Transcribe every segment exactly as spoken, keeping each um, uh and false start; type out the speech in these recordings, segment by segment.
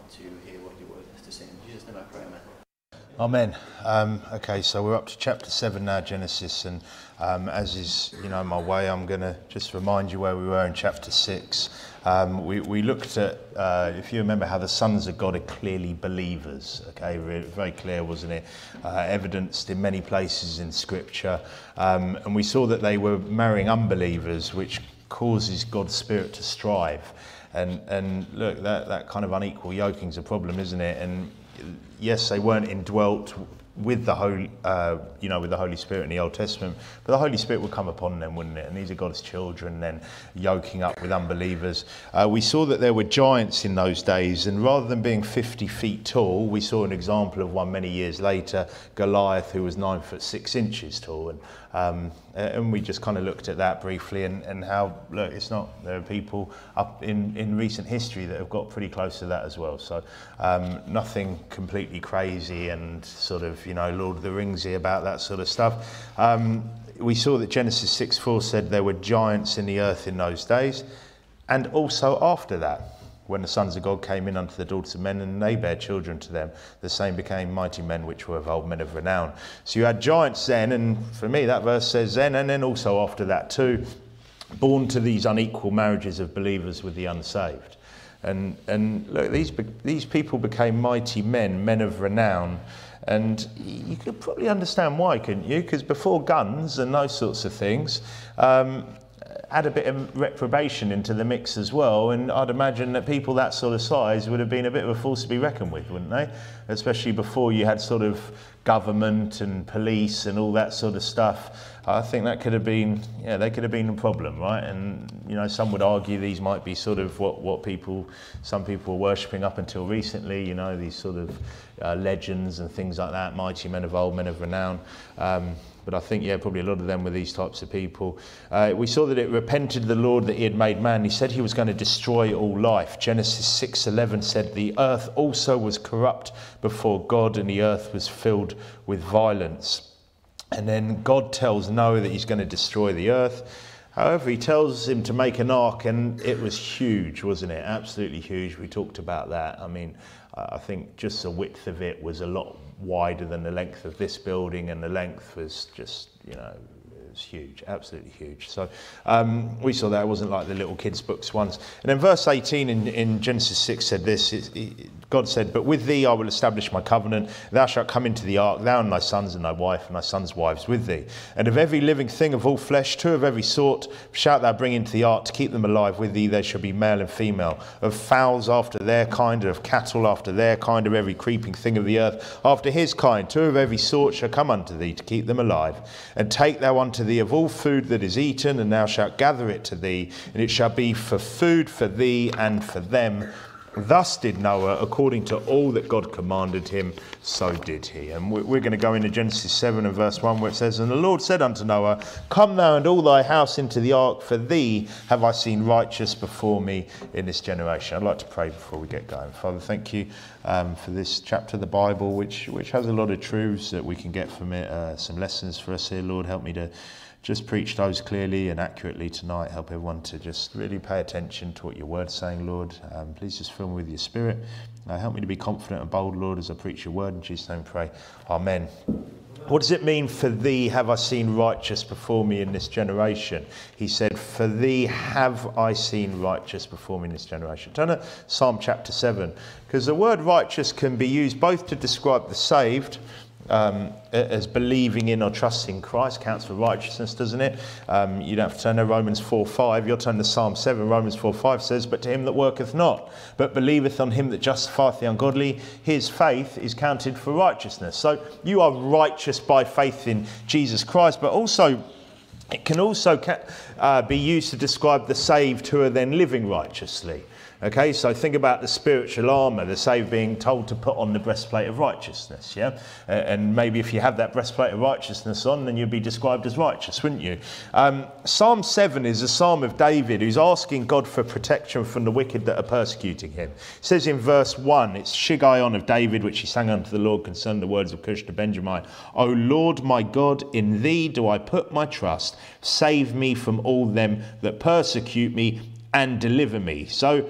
to hear what your word has to say. In Jesus' name I pray, amen. Amen. Um, okay, so we're up to chapter seven now, Genesis, and um, as is, you know, my way, I'm going to just remind you where we were in chapter six. Um, we, we looked at, uh, if you remember, how the sons of God are clearly believers. Okay, very clear, wasn't it? Uh, evidenced in many places in Scripture, um, and we saw that they were marrying unbelievers, which causes God's Spirit to strive. And and look, that that kind of unequal yoking is a problem, isn't it? And yes, they weren't indwelt with the Holy, uh, you know, with the Holy Spirit in the Old Testament, but the Holy Spirit would come upon them, wouldn't it? And these are God's children, then yoking up with unbelievers. Uh, we saw that there were giants in those days, and rather than being fifty feet tall, we saw an example of one many years later, Goliath, who was nine foot six inches tall. And um, and we just kind of looked at that briefly, and, and how, look, it's not, there are people up in, in recent history that have got pretty close to that as well. So um, nothing completely crazy and sort of, you know, Lord of the Ringsy about that sort of stuff. Um, we saw that Genesis six four said there were giants in the earth in those days, and also after that, when the sons of God came in unto the daughters of men, and they bare children to them, the same became mighty men which were of old, men of renown. So you had giants then, and for me that verse says then, and then also after that too, born to these unequal marriages of believers with the unsaved. And and look, these these people became mighty men, men of renown. And you could probably understand why, couldn't you? Because before guns and those sorts of things, um, add a bit of reprobation into the mix as well, and I'd imagine that people that sort of size would have been a bit of a force to be reckoned with, wouldn't they? Especially before you had sort of government and police and all that sort of stuff. I think that could have been, yeah, they could have been a problem, right? And, you know, some would argue these might be sort of what, what people, some people were worshipping up until recently, you know, these sort of uh, legends and things like that, mighty men of old, men of renown. Um, But I think, yeah, probably a lot of them were these types of people. Uh, we saw that it repented the Lord that he had made man. He said he was going to destroy all life. Genesis six eleven said the earth also was corrupt before God, and the earth was filled with violence. And then God tells Noah that he's going to destroy the earth. However, he tells him to make an ark, and it was huge, wasn't it? Absolutely huge. We talked about that. I mean, I think just the width of it was a lot wider than the length of this building, and the length was just, you know, it was huge, absolutely huge. So um, we saw that. It wasn't like the little kids' books ones. And then verse eighteen in, in Genesis six said this, it, it, God said, but with thee I will establish my covenant. Thou shalt come into the ark, thou and thy sons and thy wife and thy sons' wives with thee. And of every living thing of all flesh, two of every sort, shalt thou bring into the ark to keep them alive with thee. They shall be male and female. Of fowls after their kind, and of cattle after their kind, of every creeping thing of the earth after his kind. Two of every sort shall come unto thee to keep them alive. And take thou unto thee of all food that is eaten, and thou shalt gather it to thee, and it shall be for food for thee and for them. Thus did Noah, according to all that God commanded him, so did he. And we're going to go into Genesis seven and verse one, where it says, and the Lord said unto Noah, come thou and all thy house into the ark, for thee have I seen righteous before me in this generation. I'd like to pray before we get going. Father, thank you um, for this chapter of the Bible, which, which has a lot of truths that we can get from it, uh, some lessons for us here. Lord, help me to just preach those clearly and accurately tonight. Help everyone to just really pay attention to what your word's saying, Lord. Um, please just fill me with your spirit. Uh, help me to be confident and bold, Lord, as I preach your word. In Jesus' name pray. Amen. What does it mean, for thee have I seen righteous before me in this generation? He said, for thee have I seen righteous before me in this generation. Turn to Psalm chapter seven, because the word righteous can be used both to describe the saved, Um, as believing in or trusting Christ, counts for righteousness, doesn't it? Um, you don't have to turn to Romans four five, you'll turn to Psalm seven. Romans four five says, but to him that worketh not, but believeth on him that justifieth the ungodly, his faith is counted for righteousness. So you are righteous by faith in Jesus Christ, but also it can also uh, be used to describe the saved who are then living righteously. Okay, so think about the spiritual armour, the saved being told to put on the breastplate of righteousness, yeah? Uh, and maybe if you have that breastplate of righteousness on, then you'd be described as righteous, wouldn't you? Um, Psalm seven is a psalm of David, who's asking God for protection from the wicked that are persecuting him. It says in verse one, it's Shiggaion of David, which he sang unto the Lord concerning the words of Cush to Benjamin. O Lord my God, in thee do I put my trust. Save me from all them that persecute me and deliver me. So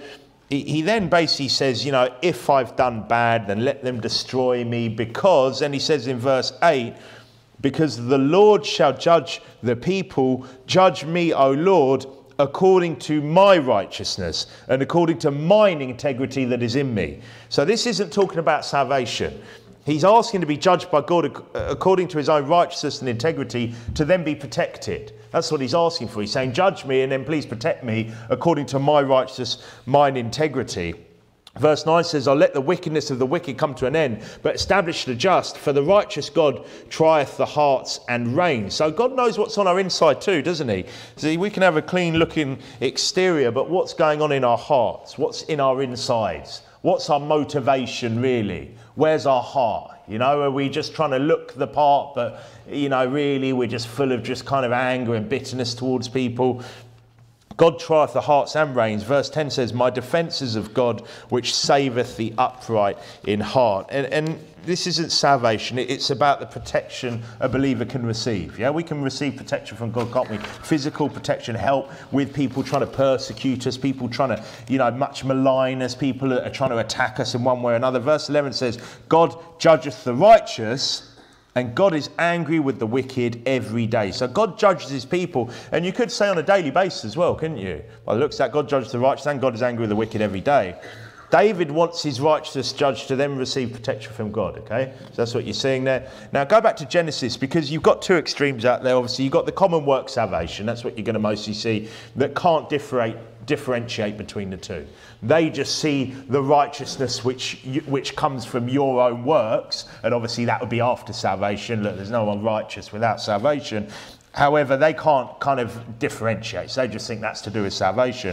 he, he then basically says, you know, if I've done bad, then let them destroy me, because, and he says in verse eight, because the Lord shall judge the people, judge me, O Lord, according to my righteousness and according to mine integrity that is in me. So this isn't talking about salvation. He's asking to be judged by God according to his own righteousness and integrity, to then be protected. That's what he's asking for. He's saying, judge me and then please protect me according to my righteousness, mine integrity. Verse nine says, I'll let the wickedness of the wicked come to an end, but establish the just. For the righteous God trieth the hearts and reigns. So God knows what's on our inside too, doesn't he? See, we can have a clean looking exterior, but what's going on in our hearts? What's in our insides? What's our motivation really? Where's our heart? You know, are we just trying to look the part, but, you know, really we're just full of just kind of anger and bitterness towards people? God trieth the hearts and reins. Verse ten says, my defence is of God, which saveth the upright in heart. And, and this isn't salvation. It's about the protection a believer can receive. Yeah, we can receive protection from God, can't we? Physical protection, help with people trying to persecute us, people trying to, you know, much malign us, people are trying to attack us in one way or another. Verse eleven says, God judgeth the righteous, and God is angry with the wicked every day. So God judges his people. And you could say on a daily basis as well, couldn't you? By the looks at God judges the righteous and God is angry with the wicked every day. David wants his righteous judge to then receive protection from God, okay? So that's what you're seeing there. Now go back to Genesis, because you've got two extremes out there. Obviously, you've got the common work salvation. That's what you're going to mostly see, that can't differentiate differentiate between the two. They just see the righteousness which which comes from your own works, and obviously that would be after salvation. Look, there's no one righteous without salvation. However, they can't kind of differentiate. So they just think that's to do with salvation.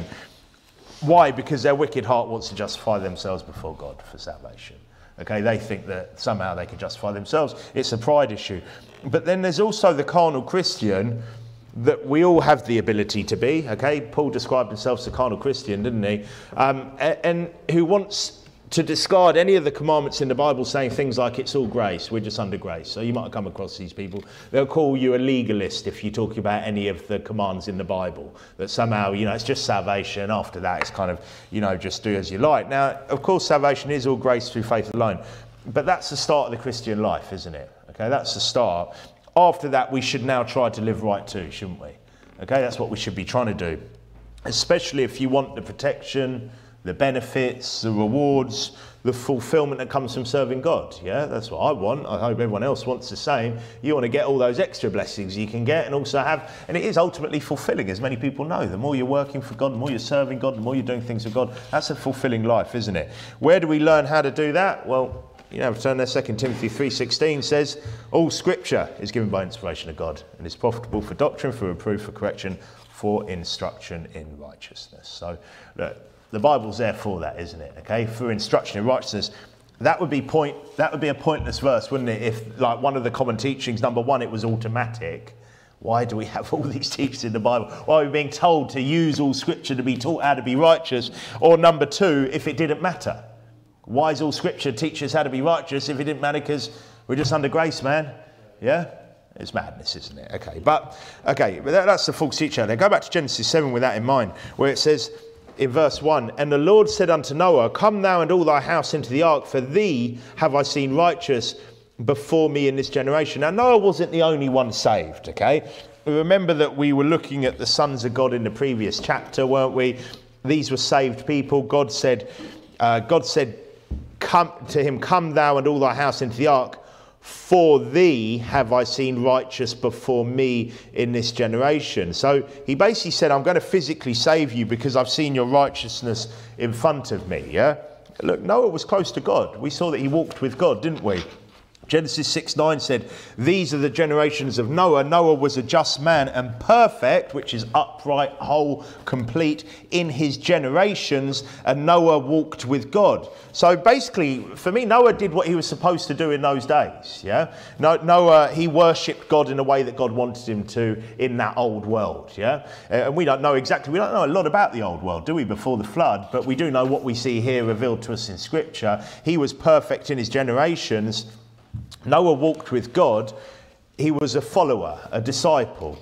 Why? Because their wicked heart wants to justify themselves before God for salvation. Okay, they think that somehow they can justify themselves. It's a pride issue. But then there's also the carnal Christian, that we all have the ability to be, okay? Paul described himself as a carnal Christian, didn't he? Um, and, and who wants to discard any of the commandments in the Bible, saying things like it's all grace, we're just under grace. So you might come across these people. They'll call you a legalist if you talk about any of the commands in the Bible, that somehow, you know, it's just salvation. After that, it's kind of, you know, just do as you like. Now, of course, salvation is all grace through faith alone, but that's the start of the Christian life, isn't it? Okay, that's the start. After that, we should now try to live right too, shouldn't we? Okay, that's what we should be trying to do. Especially if you want the protection, the benefits, the rewards, the fulfillment that comes from serving God. Yeah, that's what I want. I hope everyone else wants the same. You want to get all those extra blessings you can get and also have, and it is ultimately fulfilling, as many people know. The more you're working for God, the more you're serving God, the more you're doing things for God. That's a fulfilling life, isn't it? Where do we learn how to do that? Well, you know, turn there, Second Timothy three sixteen says, all scripture is given by inspiration of God and is profitable for doctrine, for reproof, for correction, for instruction in righteousness. So, look, the Bible's there for that, isn't it? Okay, for instruction in righteousness. That would be point. That would be a pointless verse, wouldn't it? If, like, one of the common teachings, number one, it was automatic. Why do we have all these teachings in the Bible? Why are we being told to use all scripture to be taught how to be righteous? Or number two, if it didn't matter. Why does all scripture teach us how to be righteous if it didn't matter? Because we're just under grace, man. Yeah? It's madness, isn't it? Okay, but okay, but that, that's the false teacher. Now go back to Genesis seven with that in mind, where it says in verse one, and the Lord said unto Noah, come thou and all thy house into the ark, for thee have I seen righteous before me in this generation. Now Noah wasn't the only one saved, okay? Remember that we were looking at the sons of God in the previous chapter, weren't we? These were saved people. God said, uh, God said, come to him, come thou and all thy house into the ark, for thee have I seen righteous before me in this generation. So he basically said, I'm going to physically save you because I've seen your righteousness in front of me. Yeah. Look, Noah was close to God. We saw that he walked with God, didn't we? Genesis six nine said, these are the generations of Noah. Noah was a just man and perfect, which is upright, whole, complete in his generations, and Noah walked with God. So basically, for me, Noah did what he was supposed to do in those days. Yeah, Noah, he worshipped God in a way that God wanted him to in that old world. Yeah, and we don't know exactly, we don't know a lot about the old world, do we, before the flood, but we do know what we see here revealed to us in Scripture. He was perfect in his generations. Noah walked with God. He was a follower, a disciple.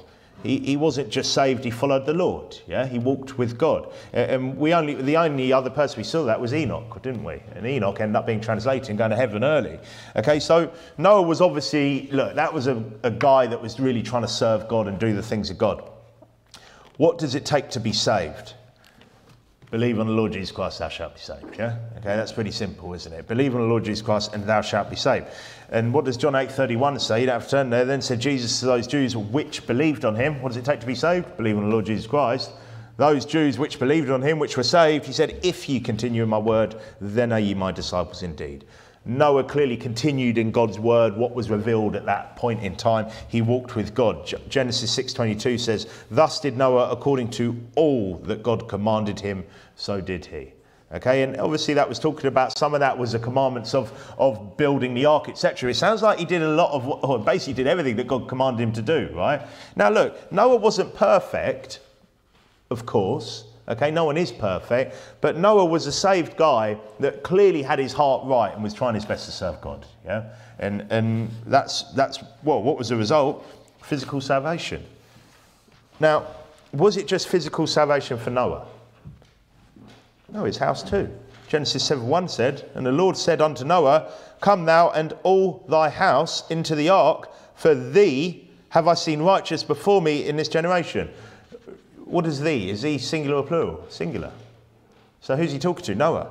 he, he wasn't just saved, he followed the Lord. Yeah, he walked with God. And we only the only other person we saw that was Enoch, didn't we? And Enoch ended up being translated and going to heaven early. Okay, so Noah was obviously, look, that was a, a guy that was really trying to serve God and do the things of God. What does it take to be saved? Believe on the Lord Jesus Christ, thou shalt be saved. Yeah? Okay, that's pretty simple, isn't it? Believe on the Lord Jesus Christ and thou shalt be saved. And what does John eight thirty-one say? You don't have to turn there. Then said Jesus to those Jews which believed on him. What does it take to be saved? Believe on the Lord Jesus Christ. Those Jews which believed on him, which were saved, he said, if ye continue in my word, then are ye my disciples indeed. Noah clearly continued in God's word, what was revealed at that point in time. He walked with God. Genesis six twenty-two says, thus did Noah according to all that God commanded him, so did he. Okay, and obviously that was talking about, some of that was the commandments of, of building the ark, et cetera. It sounds like he did a lot of, or basically did everything that God commanded him to do, right? Now look, Noah wasn't perfect, of course. Okay, no one is perfect, but Noah was a saved guy that clearly had his heart right and was trying his best to serve God. Yeah, and and that's that's well, what was the result? Physical salvation. Now, was it just physical salvation for Noah? No, his house too. Genesis seven one said, and the Lord said unto Noah, come thou and all thy house into the ark, for thee have I seen righteous before me in this generation. What is thee? Is he singular or plural? Singular. So who's he talking to? Noah.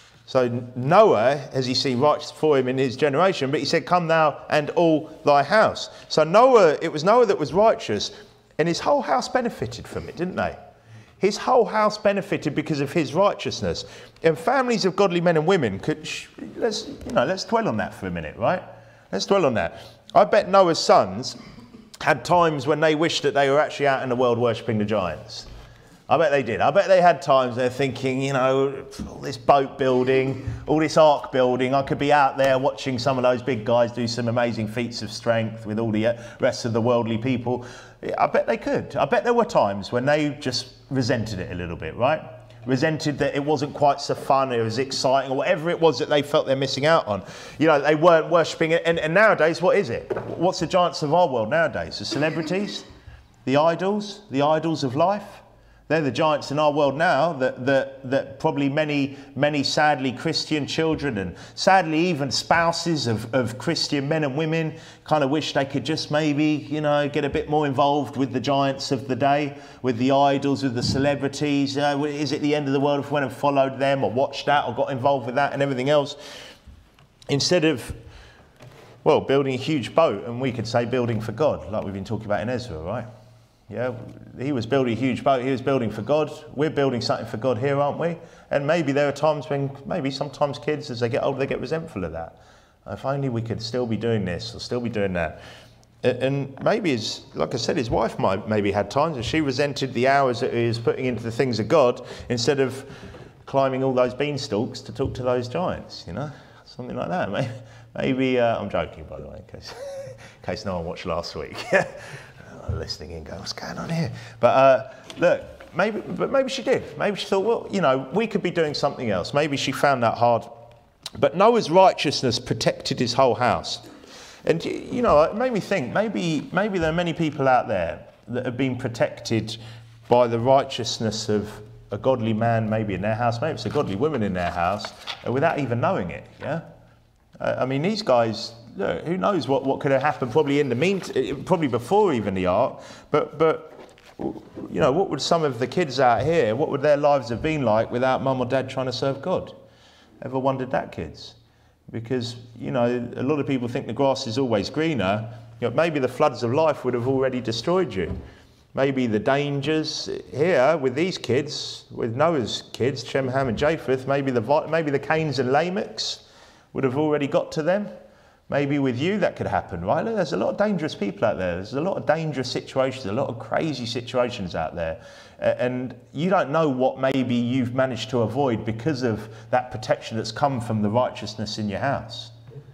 So Noah, has he seen righteous for him in his generation, but he said, come thou and all thy house. So Noah, it was Noah that was righteous, and his whole house benefited from it, didn't they? His whole house benefited because of his righteousness. And families of godly men and women could, let's, you know, let's dwell on that for a minute, right? Let's dwell on that. I bet Noah's sons had times when they wished that they were actually out in the world worshipping the giants. I bet they did. I bet they had times they're thinking, you know, all this boat building, all this ark building, I could be out there watching some of those big guys do some amazing feats of strength with all the rest of the worldly people. I bet they could. I bet there were times when they just resented it a little bit, right? Resented that it wasn't quite so fun, it was exciting, or whatever it was that they felt they're missing out on. You know, they weren't worshipping it. And, and nowadays, what is it? What's the giants of our world nowadays? The celebrities, the idols, the idols of life. They're the giants in our world now that, that, that probably many, many sadly Christian children and sadly even spouses of, of Christian men and women kind of wish they could just maybe, you know, get a bit more involved with the giants of the day, with the idols, with the celebrities. Uh, is it the end of the world if we went and followed them or watched that or got involved with that and everything else? Instead of, well, building a huge boat, and we could say building for God, like we've been talking about in Ezra, right? Yeah, he was building a huge boat, he was building for God. We're building something for God here, aren't we? And maybe there are times when, maybe sometimes kids, as they get older, they get resentful of that. If only we could still be doing this or still be doing that. And maybe, his, like I said, his wife might maybe had times and she resented the hours that he was putting into the things of God instead of climbing all those beanstalks to talk to those giants, you know? Something like that. Maybe, maybe uh, I'm joking, by the way, in case, in case no one watched last week. Listening in, going, what's going on here? But uh, look, maybe, but maybe she did. Maybe she thought, well, you know, we could be doing something else. Maybe she found that hard. But Noah's righteousness protected his whole house. And, you know, it made me think, maybe, maybe there are many people out there that have been protected by the righteousness of a godly man maybe in their house, maybe it's a godly woman in their house, without even knowing it, yeah? Uh, I mean, these guys, look, who knows what, what could have happened probably in the meantime, probably before even the ark, but, but, you know, what would some of the kids out here, what would their lives have been like without mum or dad trying to serve God? Ever wondered that, kids? Because, you know, a lot of people think the grass is always greener. You know, maybe the floods of life would have already destroyed you. Maybe the dangers here with these kids, with Noah's kids, Shem, Ham and Japheth, maybe the, maybe the Cains and Lamechs would have already got to them. Maybe with you that could happen, right? There's a lot of dangerous people out there. There's a lot of dangerous situations, a lot of crazy situations out there. And you don't know what maybe you've managed to avoid because of that protection that's come from the righteousness in your house.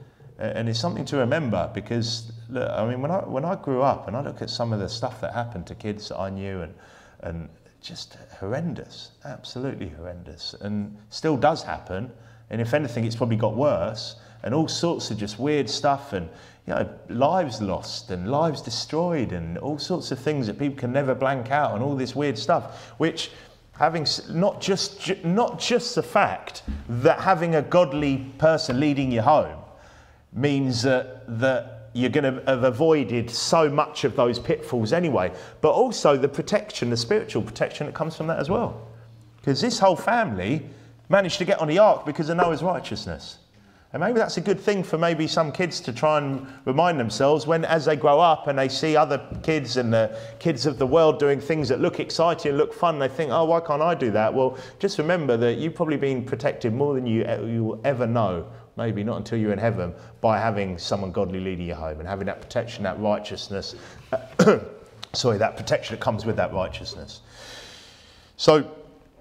And it's something to remember because, look, I mean, when I, when I grew up and I look at some of the stuff that happened to kids that I knew and, and just horrendous, absolutely horrendous, and still does happen. And if anything, it's probably got worse. and all sorts of just weird stuff, and you know, lives lost and lives destroyed and all sorts of things that people can never blank out, and all this weird stuff, which having not just not just the fact that having a godly person leading you home means that that you're going to have avoided so much of those pitfalls anyway, but also the protection, the spiritual protection that comes from that as well. Because this whole family managed to get on the ark because of Noah's righteousness. And maybe that's a good thing for maybe some kids to try and remind themselves when, as they grow up and they see other kids and the kids of the world doing things that look exciting and look fun, they think, oh, why can't I do that? Well, just remember that you've probably been protected more than you, you will ever know, maybe not until you're in heaven, by having someone godly leading you home and having that protection, that righteousness, sorry, that protection that comes with that righteousness. So,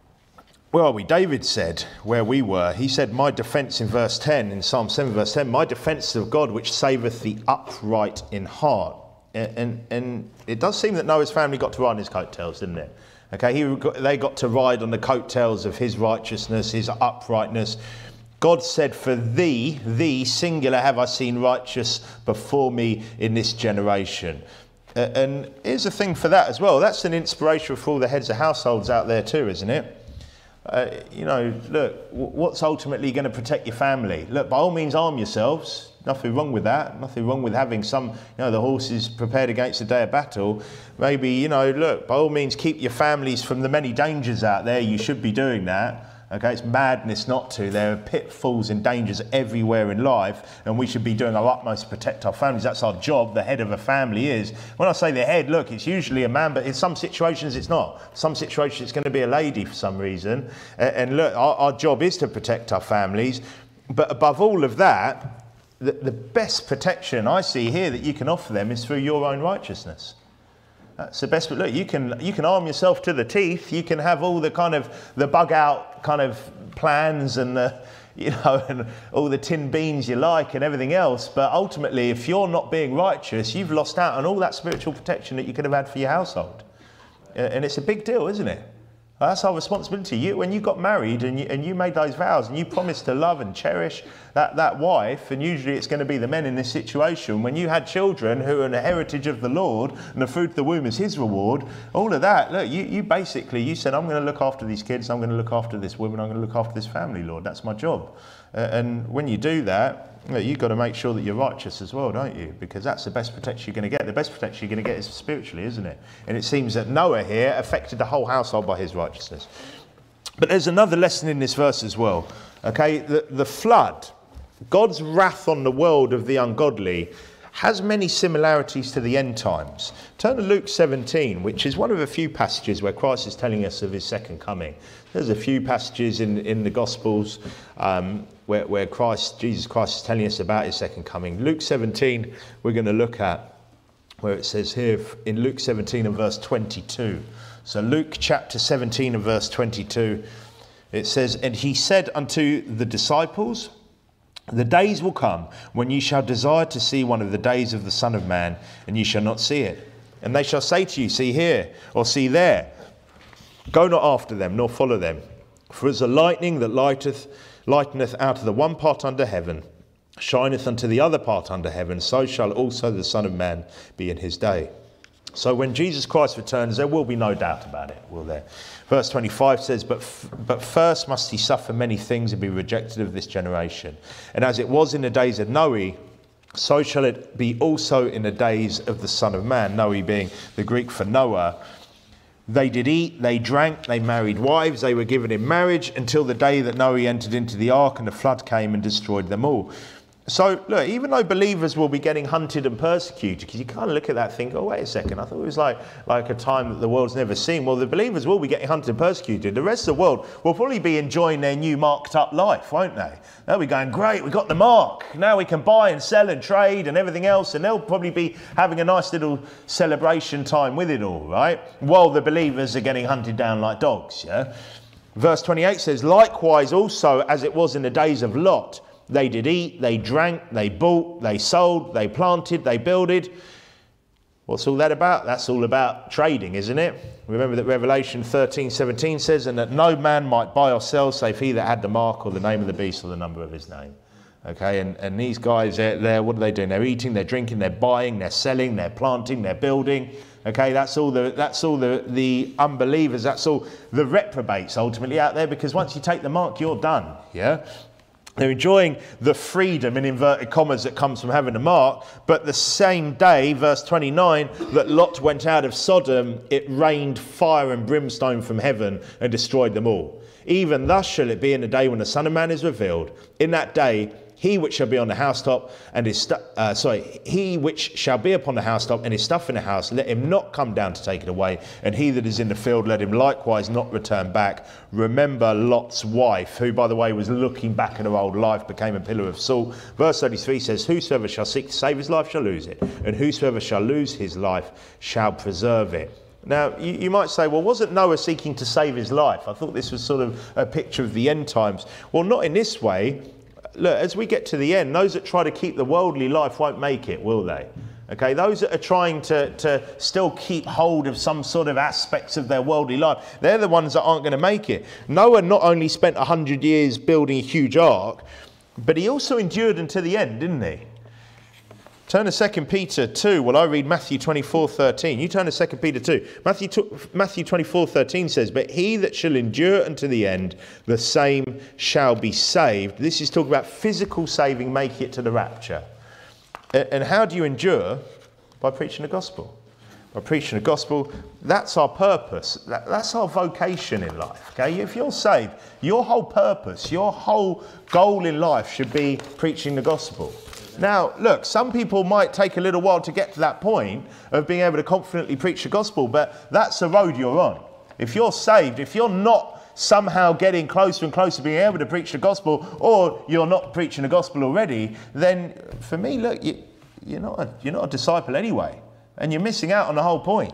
where are we? David said, where we were, he said, my defence in verse ten, in Psalm seven verse ten, my defence is of God which saveth the upright in heart. And, and, and it does seem that Noah's family got to ride on his coattails, didn't it? Okay, he got, they got to ride on the coattails of his righteousness, his uprightness. God said, for thee, thee, singular, have I seen righteous before me in this generation. Uh, and here's the thing for that as well. That's an inspiration for all the heads of households out there too, isn't it? Uh, you know, look, what's ultimately going to protect your family? Look, by all means, arm yourselves. Nothing wrong with that. Nothing wrong with having some, you know, the horses prepared against the day of battle. Maybe, you know, look, by all means, keep your families from the many dangers out there. You should be doing that. Okay, it's madness not to. There are pitfalls and dangers everywhere in life, and we should be doing our utmost to protect our families. That's our job. The head of a family is. When I say the head, look, it's usually a man, but in some situations it's not. Some situations it's going to be a lady for some reason. And look, our, our job is to protect our families. But above all of that, the, the best protection I see here that you can offer them is through your own righteousness. That's the best. But look, you can you can arm yourself to the teeth. You can have all the kind of the bug out kind of plans and the, you know, and all the tin beans you like and everything else. But ultimately, if you're not being righteous, you've lost out on all that spiritual protection that you could have had for your household. And it's a big deal, isn't it? That's our responsibility. You, when you got married and you, and you made those vows and you promised to love and cherish that, that wife, and usually it's going to be the men in this situation, when you had children who are an heritage of the Lord and the fruit of the womb is his reward, all of that, look, you, you basically, you said, I'm going to look after these kids, I'm going to look after this woman, I'm going to look after this family, Lord. That's my job. Uh, and when you do that, you've got to make sure that you're righteous as well, don't you? Because that's the best protection you're going to get. The best protection you're going to get is spiritually, isn't it? And it seems that Noah here affected the whole household by his righteousness. But there's another lesson in this verse as well. Okay, the, the flood, God's wrath on the world of the ungodly, has many similarities to the end times. Turn to Luke seventeen, which is one of a few passages where Christ is telling us of his second coming. There's a few passages in, in the Gospels um, where, where Christ, Jesus Christ is telling us about his second coming. Luke seventeen, we're going to look at where it says here in Luke seventeen and verse twenty-two. So Luke chapter seventeen and verse twenty-two, it says, and he said unto the disciples, the days will come when ye shall desire to see one of the days of the Son of Man, and ye shall not see it. And they shall say to you, see here, or see there. Go not after them, nor follow them. For as the lightning that lighteth, lighteneth out of the one part under heaven, shineth unto the other part under heaven, so shall also the Son of Man be in his day. So when Jesus Christ returns, there will be no doubt about it, will there? Verse twenty-five says, but, f- but first must he suffer many things and be rejected of this generation. And as it was in the days of Noe, so shall it be also in the days of the Son of Man. Noe being the Greek for Noah. They did eat, they drank, they married wives, they were given in marriage until the day that Noe entered into the ark and the flood came and destroyed them all. So, look, even though believers will be getting hunted and persecuted, because you kind of look at that and think, oh, wait a second, I thought it was like, like a time that the world's never seen. Well, the believers will be getting hunted and persecuted. The rest of the world will probably be enjoying their new marked up life, won't they? They'll be going, great, we got the mark. Now we can buy and sell and trade and everything else. And they'll probably be having a nice little celebration time with it all, right? While the believers are getting hunted down like dogs, yeah? Verse twenty-eight says, likewise also as it was in the days of Lot, they did eat, they drank, they bought, they sold, they planted, they builded. What's all that about? That's all about trading, isn't it? Remember that Revelation thirteen seventeen says, and that no man might buy or sell save he that had the mark or the name of the beast or the number of his name. Okay, and, and these guys, they're, they're, what are they doing? They're eating, they're drinking, they're buying, they're selling, they're planting, they're building. Okay, that's all the that's all the, the unbelievers, that's all the reprobates ultimately out there, because once you take the mark, you're done. Yeah? They're enjoying the freedom, in inverted commas, that comes from having a mark, but the same day, verse twenty-nine, that Lot went out of Sodom, it rained fire and brimstone from heaven and destroyed them all. Even thus shall it be in the day when the Son of Man is revealed. In that day, he which shall be on the housetop and his stu- uh, sorry, he which shall be upon the housetop and his stuff in the house, let him not come down to take it away. And he that is in the field, let him likewise not return back. Remember Lot's wife, who, by the way, was looking back at her old life, became a pillar of salt. Verse thirty-three says, whosoever shall seek to save his life shall lose it, and whosoever shall lose his life shall preserve it. Now, you, you might say, well, wasn't Noah seeking to save his life? I thought this was sort of a picture of the end times. Well, not in this way. Look, as we get to the end, those that try to keep the worldly life won't make it, will they? Okay, those that are trying to, to still keep hold of some sort of aspects of their worldly life, they're the ones that aren't going to make it. Noah not only spent a hundred years building a huge ark, but he also endured until the end, didn't he? Turn to Second Peter two. Well, I read Matthew twenty-four thirteen. You turn to Second Peter two. Matthew, Matthew twenty-four thirteen says, but he that shall endure unto the end, the same shall be saved. This is talking about physical saving, making it to the rapture. And how do you endure? By preaching the gospel. By preaching the gospel, that's our purpose. That's our vocation in life. Okay, if you're saved, your whole purpose, your whole goal in life should be preaching the gospel. Now, look, some people might take a little while to get to that point of being able to confidently preach the gospel, but that's the road you're on. If you're saved, if you're not somehow getting closer and closer to being able to preach the gospel, or you're not preaching the gospel already, then for me, look, you, you're not a, you're not a disciple anyway, and you're missing out on the whole point.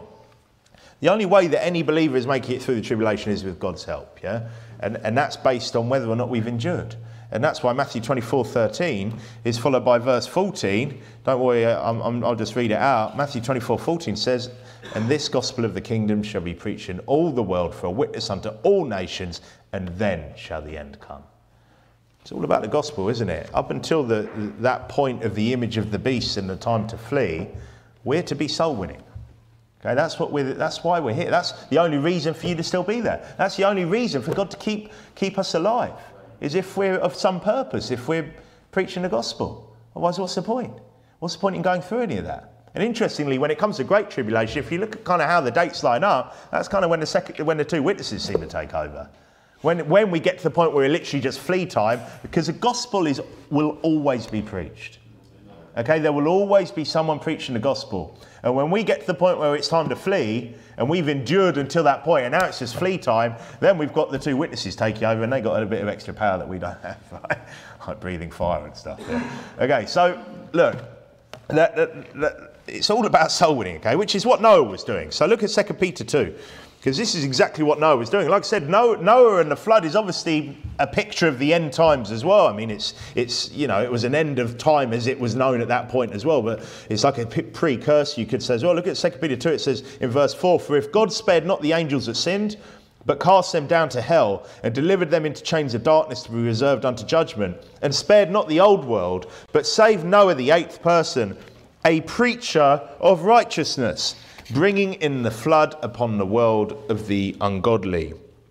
The only way that any believer is making it through the tribulation is with God's help, yeah? And, and that's based on whether or not we've endured. And that's why Matthew twenty-four thirteen is followed by verse fourteen. Don't worry, I'm, I'm, I'll just read it out. Matthew twenty-four fourteen says, and this gospel of the kingdom shall be preached in all the world for a witness unto all nations, and then shall the end come. It's all about the gospel, isn't it? Up until the, that point of the image of the beast and the time to flee, we're to be soul winning. Okay, that's what we're. That's why we're here. That's the only reason for you to still be there. That's the only reason for God to keep keep us alive. Is if we're of some purpose, if we're preaching the gospel. Otherwise, what's the point? What's the point in going through any of that? And interestingly, when it comes to great tribulation, if you look at kind of how the dates line up, that's kind of when the second, when the two witnesses seem to take over. When when we get to the point where we're literally just flee time, because the gospel is will always be preached. Okay, there will always be someone preaching the gospel. And when we get to the point where it's time to flee, and we've endured until that point, and now it's just flee time, then we've got the two witnesses taking over, and they got a bit of extra power that we don't have, right? Like breathing fire and stuff. Yeah. Okay, so look, that, that, that, it's all about soul winning, okay, which is what Noah was doing. So look at Second Peter two. Because this is exactly what Noah was doing. Like I said, Noah and the flood is obviously a picture of the end times as well. I mean, it's, it's you know, it was an end of time as it was known at that point as well. But it's like a precursor, you could say as well. Look at Second Peter two, it says in verse four, for if God spared not the angels that sinned, but cast them down to hell, and delivered them into chains of darkness to be reserved unto judgment, and spared not the old world, but saved Noah the eighth person, a preacher of righteousness, bringing in the flood upon the world of the ungodly.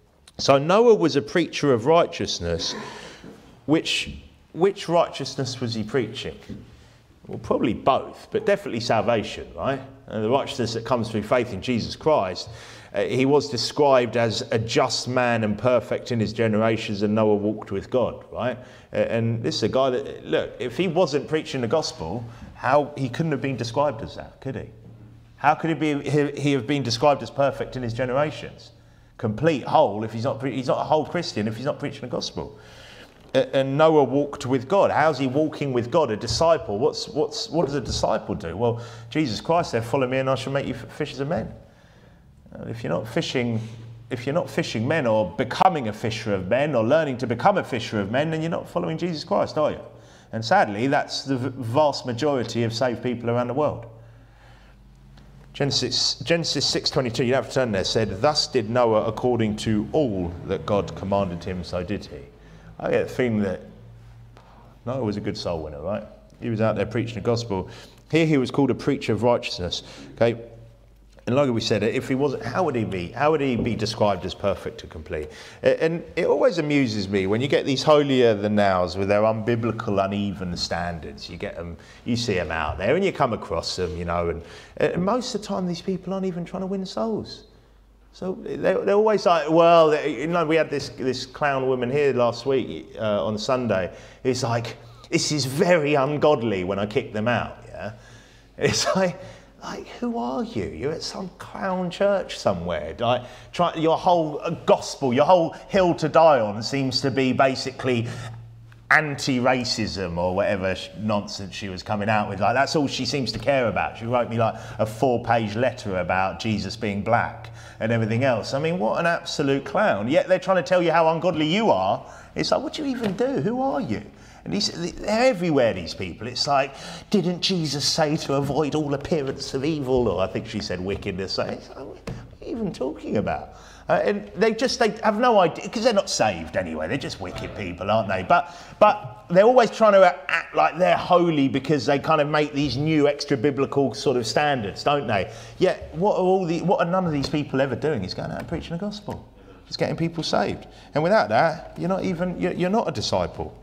So Noah was a preacher of righteousness. Which, which righteousness was he preaching? Well, probably both, but definitely salvation, right? And the righteousness that comes through faith in Jesus Christ. Uh, he was described as a just man and perfect in his generations, and Noah walked with God, right? Uh, and this is a guy that, look, if he wasn't preaching the gospel, how he couldn't have been described as that, could he? How could he be? He have been described as perfect in his generations, complete, whole? If he's not, he's not a whole Christian. If he's not preaching the gospel, and Noah walked with God. How's he walking with God? A disciple. What's what's what does a disciple do? Well, Jesus Christ said, "Follow me, and I shall make you fishers of men." If you're not fishing, if you're not fishing men, or becoming a fisher of men, or learning to become a fisher of men, then you're not following Jesus Christ, are you? And sadly, that's the vast majority of saved people around the world. Genesis, Genesis six twenty-two, you have to turn there, said, thus did Noah according to all that God commanded him, so did he. I get the feeling that Noah was a good soul winner, right? He was out there preaching the gospel. Here he was called a preacher of righteousness. Okay, and like we said, if he wasn't, how would he be? How would he be described as perfect and complete? And it always amuses me when you get these holier than nows with their unbiblical, uneven standards. You get them, you see them out there, and you come across them, you know. And, and most of the time, these people aren't even trying to win souls. So they're, they're always like, well, they, you know, we had this this clown woman here last week uh, on Sunday. It's like, this is very ungodly when I kick them out. Yeah, it's like, like who are you? You're at some clown church somewhere. Like, try, your whole gospel, your whole hill to die on seems to be basically anti-racism or whatever nonsense she was coming out with. Like, that's all she seems to care about. She wrote me like a four-page letter about Jesus being black and everything else. I mean, what an absolute clown. Yet they're trying to tell you how ungodly you are. It's like, what do you even do? Who are you? And he's, they're everywhere, these people. It's like, didn't Jesus say to avoid all appearance of evil? Or I think she said wickedness. It's like, what are you even talking about? Uh, and they just, they have no idea, because they're not saved anyway. They're just wicked people, aren't they? But, but they're always trying to act like they're holy because they kind of make these new extra biblical sort of standards, don't they? Yet, what are all the, what are none of these people ever doing is going out and preaching the gospel. Just getting people saved. And without that, you're not even, you're, you're not a disciple.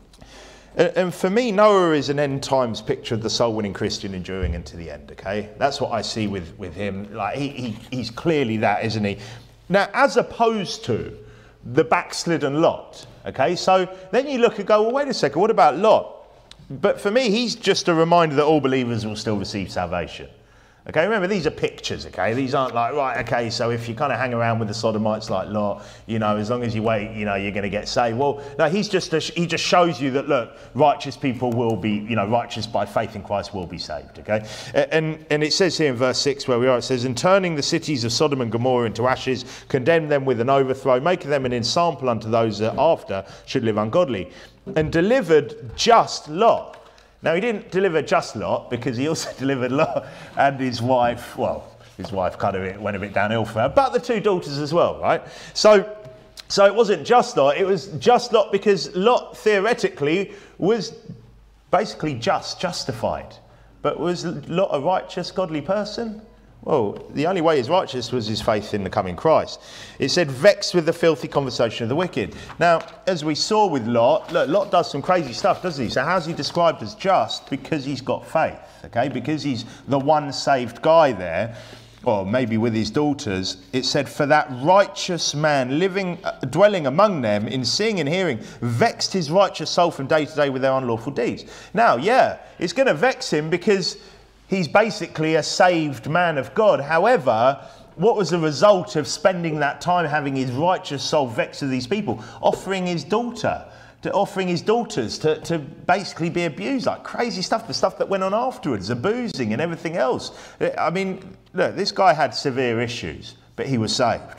And for me, Noah is an end times picture of the soul-winning Christian enduring unto the end, okay? That's what I see with, with him. Like he, he, he's clearly that, isn't he? Now, as opposed to the backslidden Lot, okay? So then you look and go, well, wait a second, what about Lot? But for me, he's just a reminder that all believers will still receive salvation. Okay, remember, these are pictures, okay? These aren't like, right, okay, so if you kind of hang around with the sodomites like Lot, you know, as long as you wait, you know, you're going to get saved. Well, no, he's just a, he just shows you that, look, righteous people will be, you know, righteous by faith in Christ will be saved, okay? And, and it says here in verse six where we are, it says, and turning the cities of Sodom and Gomorrah into ashes, condemn them with an overthrow, making them an ensample unto those that after should live ungodly, and delivered just Lot. Now, he didn't deliver just Lot, because he also delivered Lot and his wife. Well, his wife kind of went a bit downhill for her, but the two daughters as well, right? So, so it wasn't just Lot, it was just Lot because Lot theoretically was basically just, justified. But was Lot a righteous, godly person? Well, the only way he's righteous was his faith in the coming Christ. It said, vexed with the filthy conversation of the wicked. Now, as we saw with Lot, look, Lot does some crazy stuff, doesn't he? So how's he described as just? Because he's got faith, okay? Because he's the one saved guy there, or maybe with his daughters. It said, for that righteous man living, uh, dwelling among them in seeing and hearing, vexed his righteous soul from day to day with their unlawful deeds. Now, yeah, it's going to vex him because he's basically a saved man of God. However, what was the result of spending that time having his righteous soul vexed with these people? Offering his daughter, to offering his daughters to, to basically be abused, like crazy stuff, the stuff that went on afterwards, the boozing and everything else. I mean, look, this guy had severe issues, but he was saved.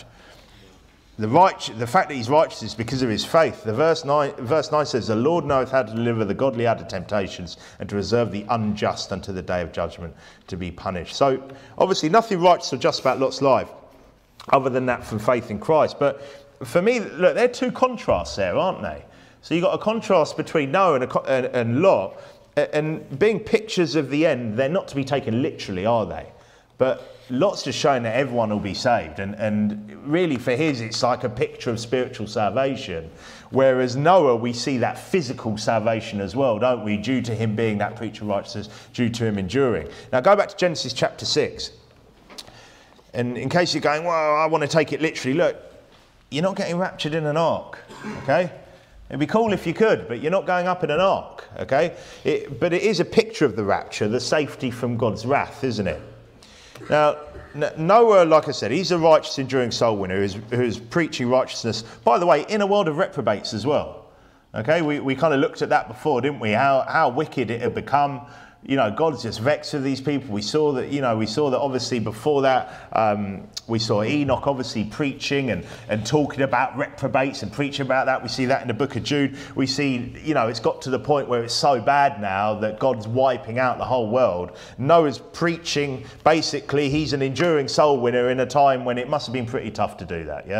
The, right, the fact that he's righteous is because of his faith. The verse nine, verse nine says, the Lord knoweth how to deliver the godly out of temptations and to reserve the unjust unto the day of judgment to be punished. So obviously nothing righteous or just about Lot's life other than that from faith in Christ. But for me, look, there are two contrasts there, aren't they? So you've got a contrast between Noah and, a, and, and Lot, and being pictures of the end, they're not to be taken literally, are they? But Lot's just showing that everyone will be saved. And, and really for his, it's like a picture of spiritual salvation. Whereas Noah, we see that physical salvation as well, don't we? Due to him being that preacher of righteousness, due to him enduring. Now go back to Genesis chapter six. And in case you're going, well, I want to take it literally. Look, you're not getting raptured in an ark, okay? It'd be cool if you could, but you're not going up in an ark, okay? It, but it is a picture of the rapture, the safety from God's wrath, isn't it? Now, Noah, like I said, he's a righteous, enduring soul winner who's, who's preaching righteousness, by the way, in a world of reprobates as well. Okay, we, we kind of looked at that before, didn't we? How, how wicked it had become. You know, God's just vexed with these people. We saw that, you know, we saw that obviously before that, um, we saw Enoch obviously preaching and, and talking about reprobates and preaching about that. We see that in the book of Jude. We see, you know, it's got to the point where it's so bad now that God's wiping out the whole world. Noah's preaching, basically, he's an enduring soul winner in a time when it must have been pretty tough to do that, yeah?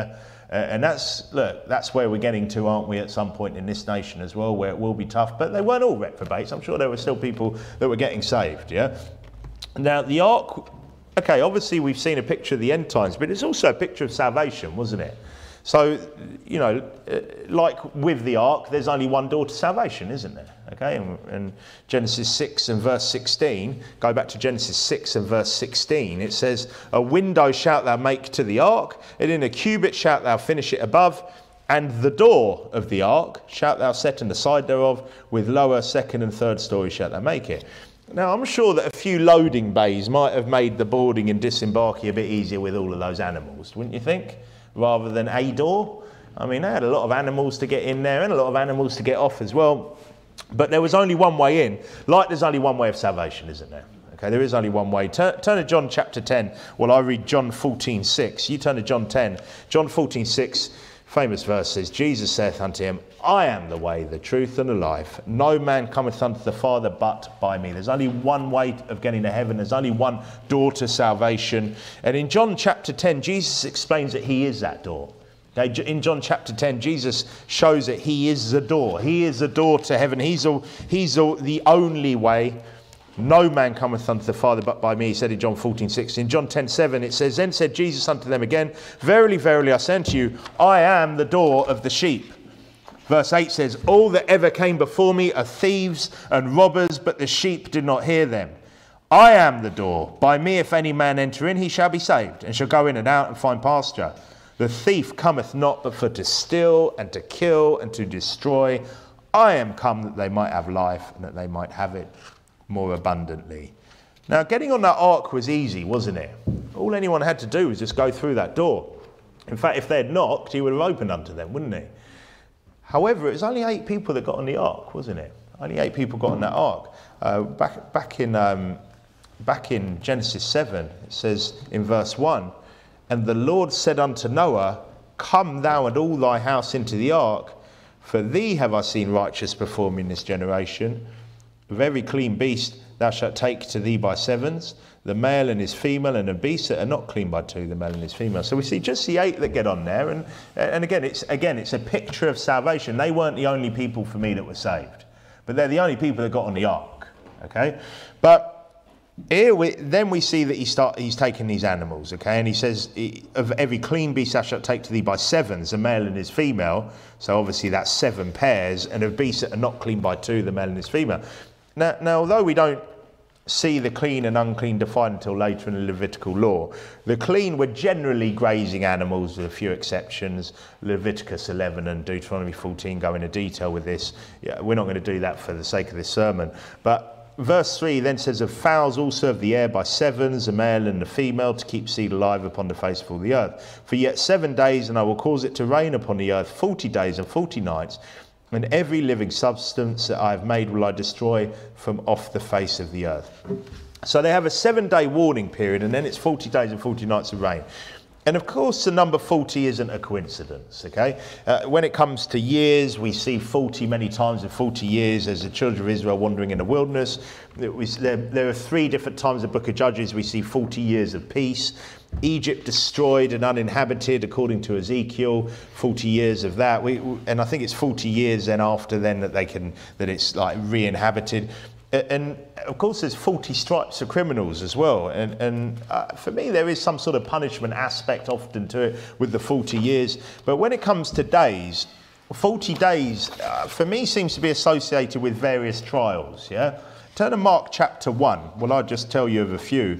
Uh, and that's, look, that's where we're getting to, aren't we, at some point in this nation as well, where it will be tough. But they weren't all reprobates. I'm sure there were still people that were getting saved, yeah? Now, the ark, okay, obviously we've seen a picture of the end times, but it's also a picture of salvation, wasn't it? So, you know, like with the ark, there's only one door to salvation, isn't there? Okay, and, and Genesis six and verse sixteen, go back to Genesis six and verse sixteen, it says, a window shalt thou make to the ark, and in a cubit shalt thou finish it above, and the door of the ark shalt thou set in the side thereof, with lower, second and third story shalt thou make it. Now, I'm sure that a few loading bays might have made the boarding and disembarking a bit easier with all of those animals, wouldn't you think? Rather than a door. I mean, they had a lot of animals to get in there and a lot of animals to get off as well. But there was only one way in, like there's only one way of salvation, isn't there? Okay, there is only one way. Turn, turn to John chapter ten. Well, I read John fourteen six. You turn to John ten. John fourteen six, famous verse says, Jesus saith unto him, I am the way, the truth, and the life. No man cometh unto the Father but by me. There's only one way of getting to heaven. There's only one door to salvation. And in John chapter ten, Jesus explains that he is that door. Okay, in John chapter ten, Jesus shows that he is the door. He is the door to heaven. He's, a, he's a, the only way. No man cometh unto the Father but by me, he said in John fourteen six. In John ten seven it says, then said Jesus unto them again, verily, verily, I say unto you, I am the door of the sheep. Verse eight says, all that ever came before me are thieves and robbers, but the sheep did not hear them. I am the door. By me if any man enter in, he shall be saved, and shall go in and out and find pasture. The thief cometh not but for to steal and to kill and to destroy. I am come that they might have life, and that they might have it more abundantly. Now, getting on that ark was easy, wasn't it? All anyone had to do was just go through that door. In fact, if they had knocked, he would have opened unto them, wouldn't he? However, it was only eight people that got on the ark, wasn't it? Only eight people got on that ark. Uh, back, back, in, um, back in Genesis seven, it says in verse one, and the Lord said unto Noah, come thou and all thy house into the ark, for thee have I seen righteous before me in this generation. Of every clean beast thou shalt take to thee by sevens, the male and his female, and the beasts that are not clean by two, the male and his female. So we see just the eight that get on there, and and again, it's again it's a picture of salvation. They weren't the only people for me that were saved, but they're the only people that got on the ark. Okay, but here we, then we see that he start he's taking these animals. Okay, and he says, of every clean beast thou shalt take to thee by sevens, the male and his female. So obviously that's seven pairs, and of beasts that are not clean by two, the male and his female. Now, now, although we don't see the clean and unclean defined until later in the Levitical law, the clean were generally grazing animals with a few exceptions. Leviticus eleven and Deuteronomy fourteen go into detail with this. Yeah, we're not going to do that for the sake of this sermon. But verse three then says, of fowls also of the air by sevens, the male and the female, to keep seed alive upon the face of all the earth. For yet seven days, and I will cause it to rain upon the earth forty days and forty nights. And every living substance that I have made will I destroy from off the face of the earth. So they have a seven-day warning period, and then it's forty days and forty nights of rain. And of course, the number forty isn't a coincidence, okay? Uh, when it comes to years, we see forty many times in forty years as the children of Israel wandering in the wilderness. It was, there, there are three different times in the book of Judges we see forty years of peace. Egypt destroyed and uninhabited, according to Ezekiel, forty years of that. We, and I think it's forty years then after then that they can, that it's like re-inhabited. And of course there's forty stripes for criminals as well. And, and uh, for me, there is some sort of punishment aspect often to it with the forty years. But when it comes to days, forty days, uh, for me, seems to be associated with various trials, yeah? Turn to Mark chapter one. Well, I'll just tell you of a few.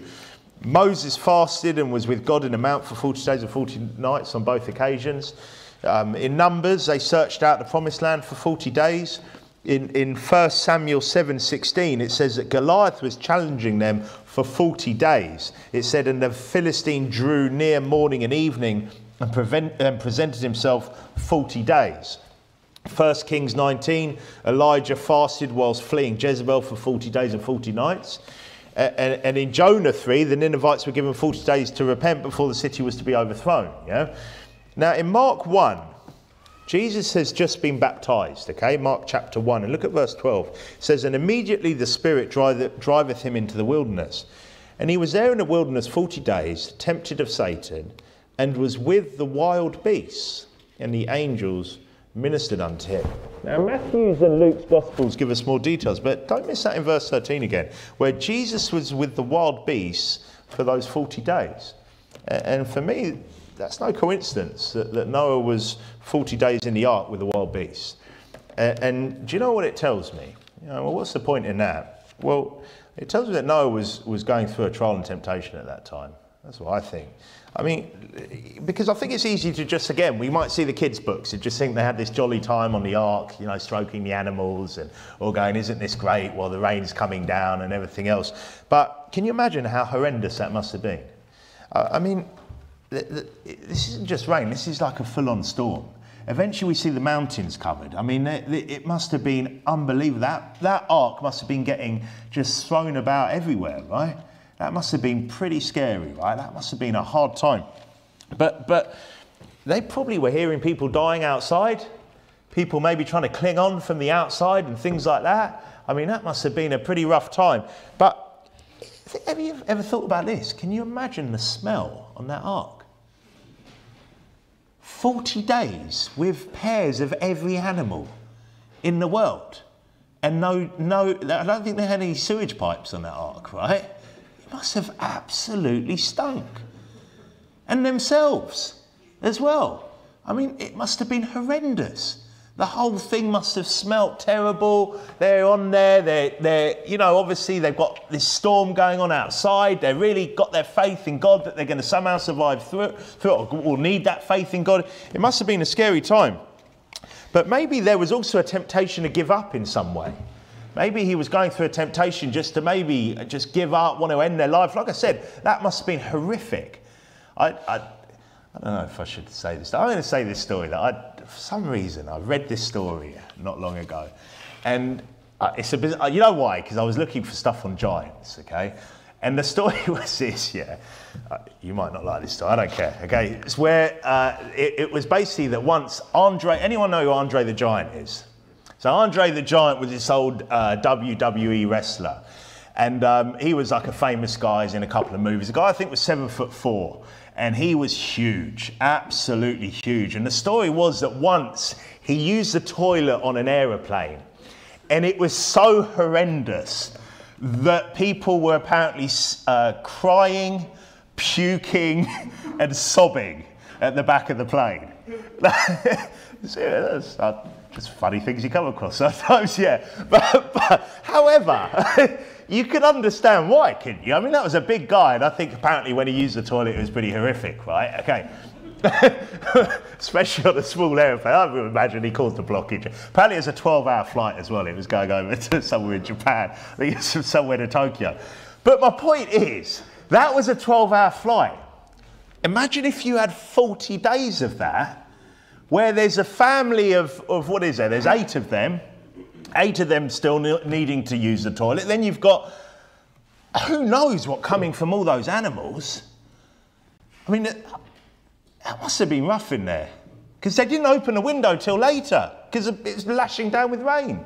Moses fasted and was with God in the mount for forty days and forty nights on both occasions. Um, in Numbers, they searched out the promised land for forty days. In, in First Samuel seven sixteen, it says that Goliath was challenging them for forty days. It said, and the Philistine drew near morning and evening and, prevent, and presented himself forty days. First Kings nineteen, Elijah fasted whilst fleeing Jezebel for forty days and forty nights. And, and in Jonah three, the Ninevites were given forty days to repent before the city was to be overthrown. Yeah. Now in Mark one, Jesus has just been baptized. Okay, Mark chapter one, and look at verse twelve. It says, and immediately the Spirit driveth him into the wilderness. And he was there in the wilderness forty days, tempted of Satan. and was with the wild beasts, and the angels ministered unto him. Now Matthew's and Luke's Gospels give us more details, but don't miss that in verse thirteen again, where Jesus was with the wild beasts for those forty days. And for me, that's no coincidence that, that Noah was forty days in the ark with the wild beasts. And, and do you know what it tells me? You know, well, what's the point in that? Well, it tells me that Noah was, was going through a trial and temptation at that time. That's what I think. I mean, because I think it's easy to just, again, we might see the kids' books and just think they had this jolly time on the ark, you know, stroking the animals and all going, isn't this great, while the rain's coming down and everything else. But can you imagine how horrendous that must have been? Uh, I mean, th th this isn't just rain, this is like a full-on storm. Eventually we see the mountains covered. I mean, it, it must have been unbelievable. That, that ark must have been getting just thrown about everywhere, right? That must have been pretty scary, right? That must have been a hard time. But, but they probably were hearing people dying outside, people maybe trying to cling on from the outside and things like that. I mean, that must have been a pretty rough time. But have you ever thought about this? Can you imagine the smell on that ark? forty days with pairs of every animal in the world. And no, no, I don't think they had any sewage pipes on that ark, right? It must have absolutely stunk. And themselves as well. I mean, it must have been horrendous. The whole thing must have smelt terrible. They're on there, they're, they're, you know, obviously they've got this storm going on outside. They've really got their faith in God that they're going to somehow survive through it, through it, or will need that faith in God. It must have been a scary time. But maybe there was also a temptation to give up in some way. Maybe he was going through a temptation just to maybe just give up, want to end their life. Like I said, that must have been horrific. I, I, I don't know if I should say this. I'm going to say this story that I, for some reason, I read this story not long ago. And uh, it's a bit, uh, you know why? Because I was looking for stuff on giants, okay? And the story was this, yeah. Uh, you might not like this story, I don't care, okay? It's where uh, it, it was basically that once Andre, anyone know who Andre the Giant is? So Andre the Giant was this old uh, W W E wrestler. And um, he was like a famous guy, he's in a couple of movies. The guy I think was seven foot four. And he was huge, absolutely huge. And the story was that once he used the toilet on an aeroplane, and it was so horrendous that people were apparently uh, crying, puking, and sobbing at the back of the plane. That's uh, just funny things you come across sometimes, yeah. But, but however, you can understand why, couldn't you? I mean, that was a big guy, and I think apparently when he used the toilet, it was pretty horrific, right? Okay. Especially on a small aeroplane. I would imagine he caused a blockage. Apparently it was a twelve hour flight as well. It was going over to somewhere in Japan. I think it's from somewhere to Tokyo. But my point is, that was a twelve hour flight. Imagine if you had forty days of that, where there's a family of, of what is there? There's eight of them. Eight of them still needing to use the toilet. Then you've got, who knows what coming from all those animals. I mean, that must have been rough in there. Because they didn't open the window till later, because it was lashing down with rain.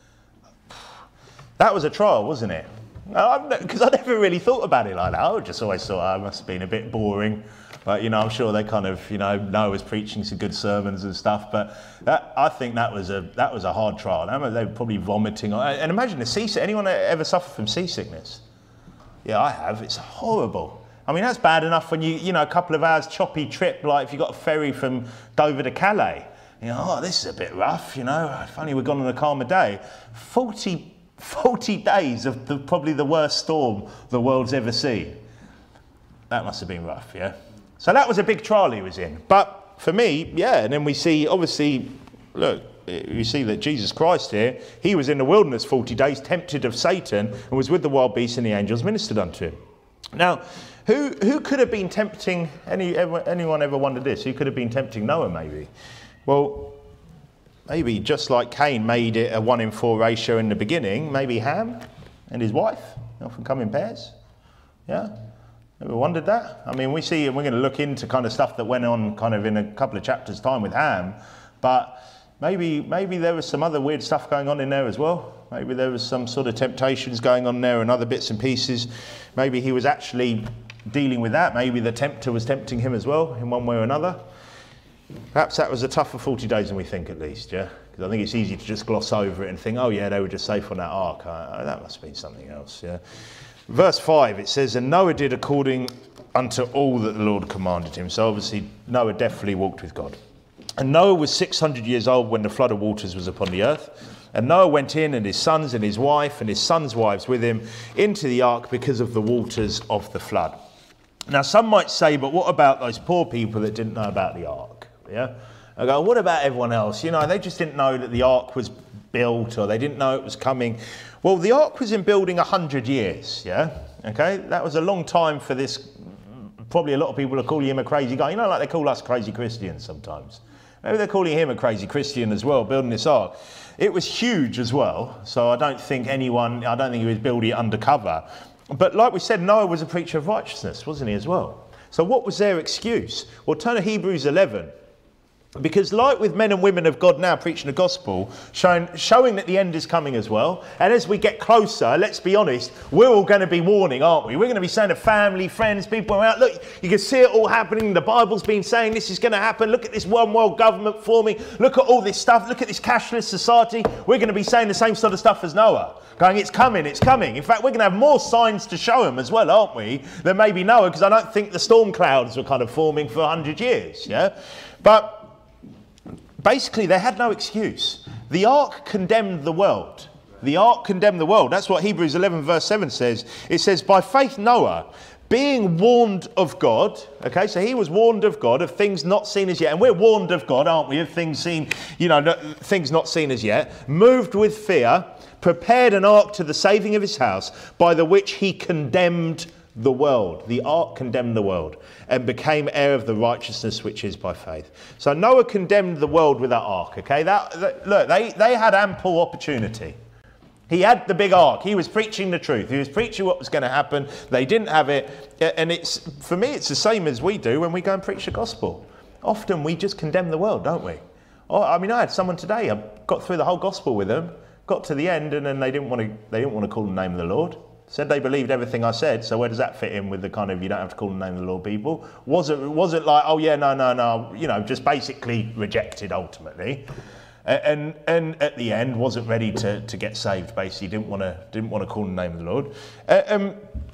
That was a trial, wasn't it? Because I never really thought about it like that. I just always thought, oh, it must have been a bit boring. But, you know, I'm sure they kind of, you know, Noah was preaching some good sermons and stuff. But that, I think that was a that was a hard trial. I mean, they were probably vomiting. And imagine the seasickness. Anyone ever suffer from seasickness? Yeah, I have. It's horrible. I mean, that's bad enough when you, you know, a couple of hours choppy trip, like if you got a ferry from Dover to Calais. You know, oh, this is a bit rough, you know, if only we'd gone on a calmer day. forty, forty days of the, probably the worst storm the world's ever seen. That must have been rough, yeah? So that was a big trial he was in. But for me, yeah, and then we see, obviously, look, you see that Jesus Christ here, he was in the wilderness forty days, tempted of Satan, and was with the wild beasts, and the angels ministered unto him. Now, who who could have been tempting, any anyone ever wondered this? Who could have been tempting Noah, maybe? Well, maybe just like Cain made it a one in four ratio in the beginning, maybe Ham and his wife, they often come in pairs, yeah? Ever wondered that? I mean, we see, and we're going to look into kind of stuff that went on kind of in a couple of chapters' time with Ham, but maybe maybe there was some other weird stuff going on in there as well. Maybe there was some sort of temptations going on there and other bits and pieces. Maybe he was actually dealing with that. Maybe the tempter was tempting him as well in one way or another. Perhaps that was a tougher forty days than we think, at least, yeah? Because I think it's easy to just gloss over it and think, oh yeah, they were just safe on that ark. Uh, that must have been something else, yeah? Verse five, it says, and Noah did according unto all that the Lord commanded him. So obviously Noah definitely walked with God. And Noah was six hundred years old when the flood of waters was upon the earth. And Noah went in, and his sons and his wife and his sons' wives with him, into the ark because of the waters of the flood. Now some might say, but what about those poor people that didn't know about the ark? Yeah, I go, what about everyone else? You know, they just didn't know that the ark was built, or they didn't know it was coming. Well, the ark was in building a hundred years, yeah? Okay, that was a long time for this. Probably a lot of people are calling him a crazy guy. You know, like they call us crazy Christians sometimes. Maybe they're calling him a crazy Christian as well, building this ark. It was huge as well, so I don't think anyone, I don't think he was building it undercover. But like we said, Noah was a preacher of righteousness, wasn't he, as well? So what was their excuse? Well, turn to Hebrews eleven. Because like with men and women of God now preaching the gospel, showing, showing that the end is coming as well, and as we get closer, let's be honest, we're all going to be warning, aren't we? We're going to be saying to family, friends, people around, look, you can see it all happening. The Bible's been saying this is going to happen. Look at this one world government forming. Look at all this stuff. Look at this cashless society. We're going to be saying the same sort of stuff as Noah. Going, it's coming, it's coming. In fact, we're going to have more signs to show them as well, aren't we, than maybe Noah, because I don't think the storm clouds were kind of forming for a hundred years, yeah? But basically, they had no excuse. The ark condemned the world. The ark condemned the world. That's what Hebrews eleven verse seven says. It says, by faith Noah, being warned of God, okay, so he was warned of God of things not seen as yet. And we're warned of God, aren't we, of things seen, you know, things not seen as yet. Moved with fear, prepared an ark to the saving of his house, by the which he condemned the world. The ark condemned the world and became heir of the righteousness which is by faith. So Noah condemned the world with that ark, okay? That, that, look, they, they had ample opportunity. He had the big ark. He was preaching the truth. He was preaching what was going to happen. They didn't have it. And it's, for me, it's the same as we do when we go and preach the gospel. Often we just condemn the world, don't we? Oh, I mean, I had someone today, I got through the whole gospel with them, got to the end, and then they didn't want to, they didn't want to call the name of the Lord. Said they believed everything I said, so where does that fit in with the kind of you don't have to call the name of the Lord people? Wasn't wasn't like, oh yeah, no, no, no, you know, just basically rejected ultimately, and and at the end wasn't ready to, to get saved. Basically, didn't want to didn't want to call the name of the Lord. Uh, um,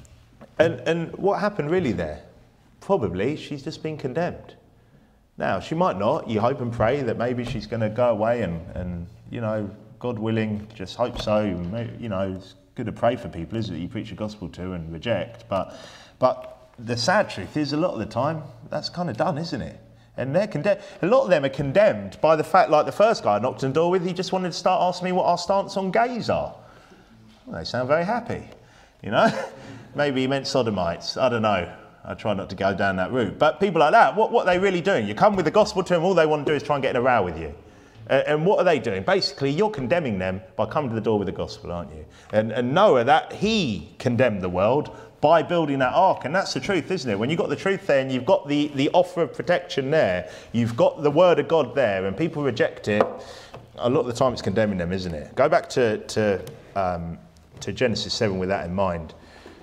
and and what happened really there? Probably she's just been condemned. Now she might not. You hope and pray that maybe she's going to go away and and you know, God willing, just hope so. You know. It's good to pray for people, isn't it? You preach the gospel to and reject, but but the sad truth is a lot of the time that's kind of done, isn't it? And they're condemned. A lot of them are condemned by the fact, like the first guy I knocked on the door with, he just wanted to start asking me what our stance on gays are. Well, they sound very happy, you know. Maybe he meant sodomites. I don't know. I try not to go down that route. But people like that, what what are they really doing? You come with the gospel to them, all they want to do is try and get in a row with you. Uh, and what are they doing? Basically, you're condemning them by coming to the door with the gospel, aren't you? And, and Noah, that he condemned the world by building that ark. And that's the truth, isn't it? When you've got the truth there and you've got the, the offer of protection there, you've got the word of God there, and people reject it, a lot of the time it's condemning them, isn't it? Go back to, to, um, to Genesis seven with that in mind.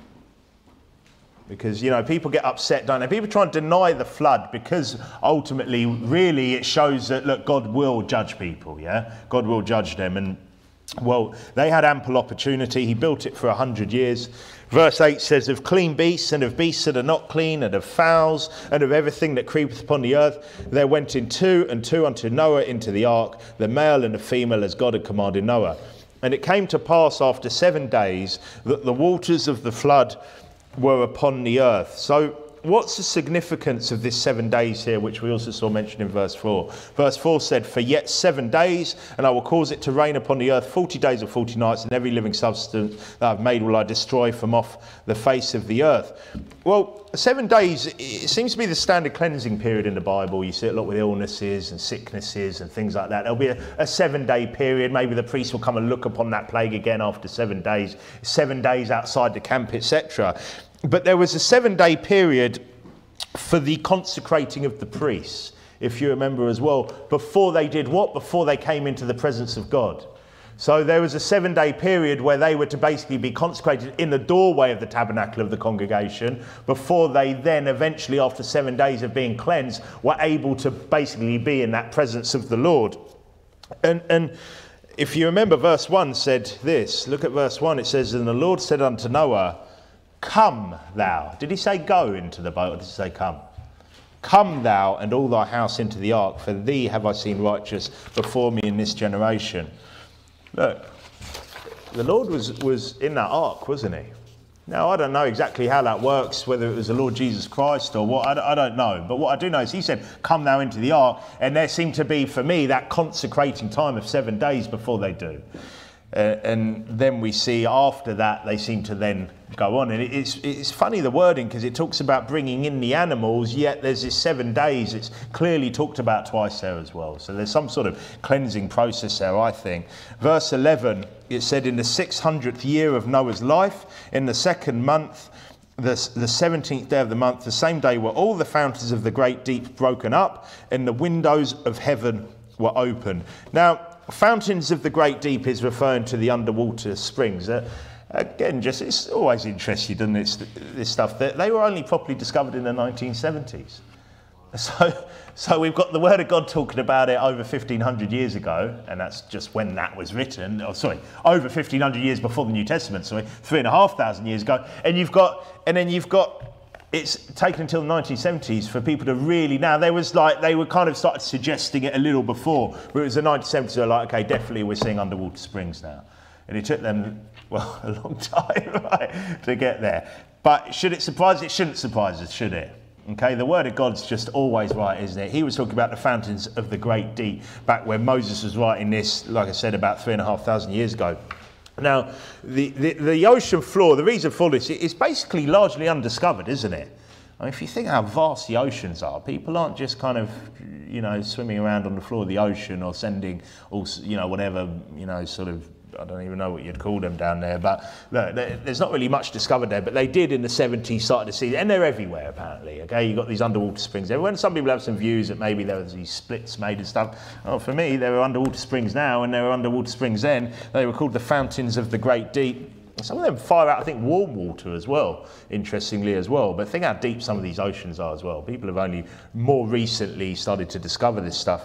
Because, you know, people get upset, don't they? People try and deny the flood because ultimately, really, it shows that, look, God will judge people, yeah? God will judge them. And, well, they had ample opportunity. He built it for a hundred years. Verse eight says, of clean beasts and of beasts that are not clean and of fowls and of everything that creepeth upon the earth, there went in two and two unto Noah into the ark, the male and the female, as God had commanded Noah. And it came to pass after seven days that the waters of the flood were upon the earth. So what's the significance of this seven days here, which we also saw mentioned in verse four? Verse four said, for yet seven days, and I will cause it to rain upon the earth forty days and forty nights, and every living substance that I've made will I destroy from off the face of the earth. Well, seven days, it seems to be the standard cleansing period in the Bible. You see it a lot with illnesses and sicknesses and things like that. There'll be a, a seven-day period. Maybe the priest will come and look upon that plague again after seven days, seven days outside the camp, et cetera. But there was a seven-day period for the consecrating of the priests, if you remember as well, before they did what? Before they came into the presence of God. So there was a seven day period where they were to basically be consecrated in the doorway of the tabernacle of the congregation before they then eventually, after seven days of being cleansed, were able to basically be in that presence of the Lord. And, and if you remember, verse one said this. Look at verse one. It says, and the Lord said unto Noah, come thou. Did he say go into the boat, or did he say come? Come thou and all thy house into the ark, for thee have I seen righteous before me in this generation. Look, the Lord was, was in that ark, wasn't he? Now, I don't know exactly how that works, whether it was the Lord Jesus Christ or what, I, I don't know. But what I do know is he said, come thou into the ark, and there seemed to be, for me, that consecrating time of seven days before they do. Uh, and then we see after that they seem to then go on, and it's it's funny the wording, because it talks about bringing in the animals, yet there's this seven days. It's clearly talked about twice there as well, so there's some sort of cleansing process there, I think. Verse eleven, it said, in the six hundredth year of Noah's life, in the second month, the, the seventeenth day of the month, the same day were all the fountains of the great deep broken up, and the windows of heaven were opened. Now, fountains of the great deep is referring to the underwater springs. Uh, again, just it's always interesting, doesn't it, this stuff. They, they were only properly discovered in the nineteen seventies. So, so we've got the Word of God talking about it over fifteen hundred years ago, and that's just when that was written. Oh, sorry, over fifteen hundred years before the New Testament. Sorry, three and a half thousand years ago. And you've got, and then you've got. It's taken until the nineteen seventies for people to really, now there was like, they were kind of started suggesting it a little before, but it was the nineteen seventies, they were like, okay, definitely we're seeing underwater springs now. And it took them, well, a long time, right, to get there. But should it surprise us? It shouldn't surprise us, should it? Okay, the Word of God's just always right, isn't it? He was talking about the fountains of the great deep back when Moses was writing this, like I said, about three and a half thousand years ago. Now, the, the, the ocean floor, the reason for this, it's basically largely undiscovered, isn't it? I mean, if you think how vast the oceans are, people aren't just kind of, you know, swimming around on the floor of the ocean or sending, all, you know, whatever, you know, sort of, I don't even know what you'd call them down there, but look, there's not really much discovered there, but they did in the seventies start to see, and they're everywhere apparently, okay? You've got these underwater springs everywhere, and some people have some views that maybe there was these splits made and stuff. Well, for me, there are underwater springs now, and there were underwater springs then. They were called the fountains of the great deep. Some of them fire out, I think, warm water as well, interestingly as well. But think how deep some of these oceans are as well. People have only more recently started to discover this stuff.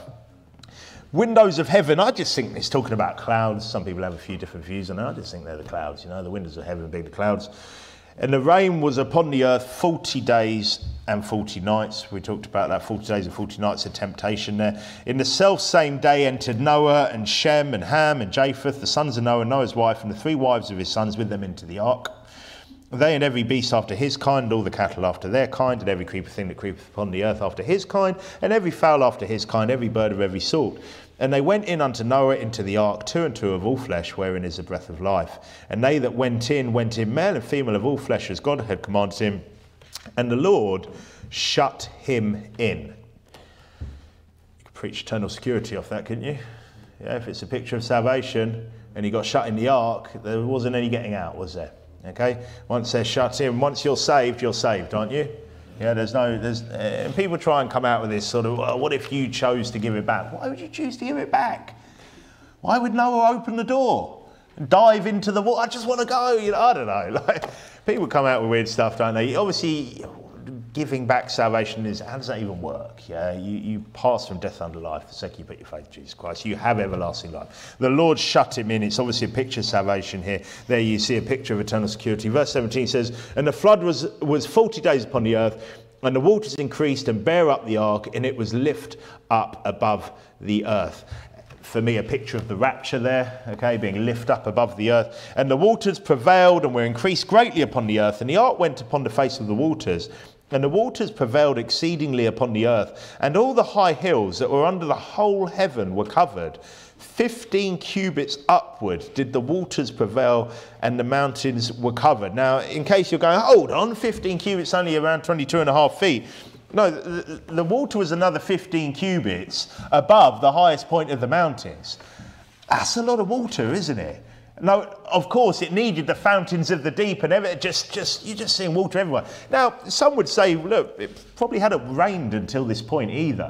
Windows of heaven, I just think it's talking about clouds. Some people have a few different views on it. I just think they're the clouds, you know, the windows of heaven being the clouds. And the rain was upon the earth forty days and forty nights. We talked about that, forty days and forty nights of temptation there. In the self same day entered Noah and Shem and Ham and Japheth, the sons of Noah, Noah's wife, and the three wives of his sons with them into the ark. They and every beast after his kind, all the cattle after their kind, and every creeping thing that creepeth upon the earth after his kind, and every fowl after his kind, every bird of every sort. And they went in unto Noah into the ark, two and two of all flesh, wherein is the breath of life. And they that went in, went in male and female of all flesh, as God had commanded him. And the Lord shut him in. You could preach eternal security off that, couldn't you? Yeah, if it's a picture of salvation, and he got shut in the ark, there wasn't any getting out, was there? Okay, once they're shut in, once you're saved, you're saved, aren't you? Yeah, there's no, there's, uh, and people try and come out with this sort of, well, what if you chose to give it back? Why would you choose to give it back? Why would Noah open the door and dive into the water? I just want to go, you know, I don't know. Like, people come out with weird stuff, don't they? Obviously, giving back salvation is, how does that even work? Yeah, you, you pass from death unto life the second you put your faith in Jesus Christ. You have everlasting life. The Lord shut him in. It's obviously a picture of salvation here. There you see a picture of eternal security. Verse seventeen says, and the flood was, was forty days upon the earth, and the waters increased and bare up the ark, and it was lift up above the earth. For me, a picture of the rapture there, okay, being lift up above the earth. And the waters prevailed and were increased greatly upon the earth, and the ark went upon the face of the waters. And the waters prevailed exceedingly upon the earth, and all the high hills that were under the whole heaven were covered. Fifteen cubits upward did the waters prevail, and the mountains were covered. Now, in case you're going, hold on, fifteen cubits, only around twenty-two and a half feet. No, the, the water was another fifteen cubits above the highest point of the mountains. That's a lot of water, isn't it? No, of course, it needed the fountains of the deep and everything. Just, just, you're just seeing water everywhere. Now, some would say, look, it probably hadn't rained until this point either.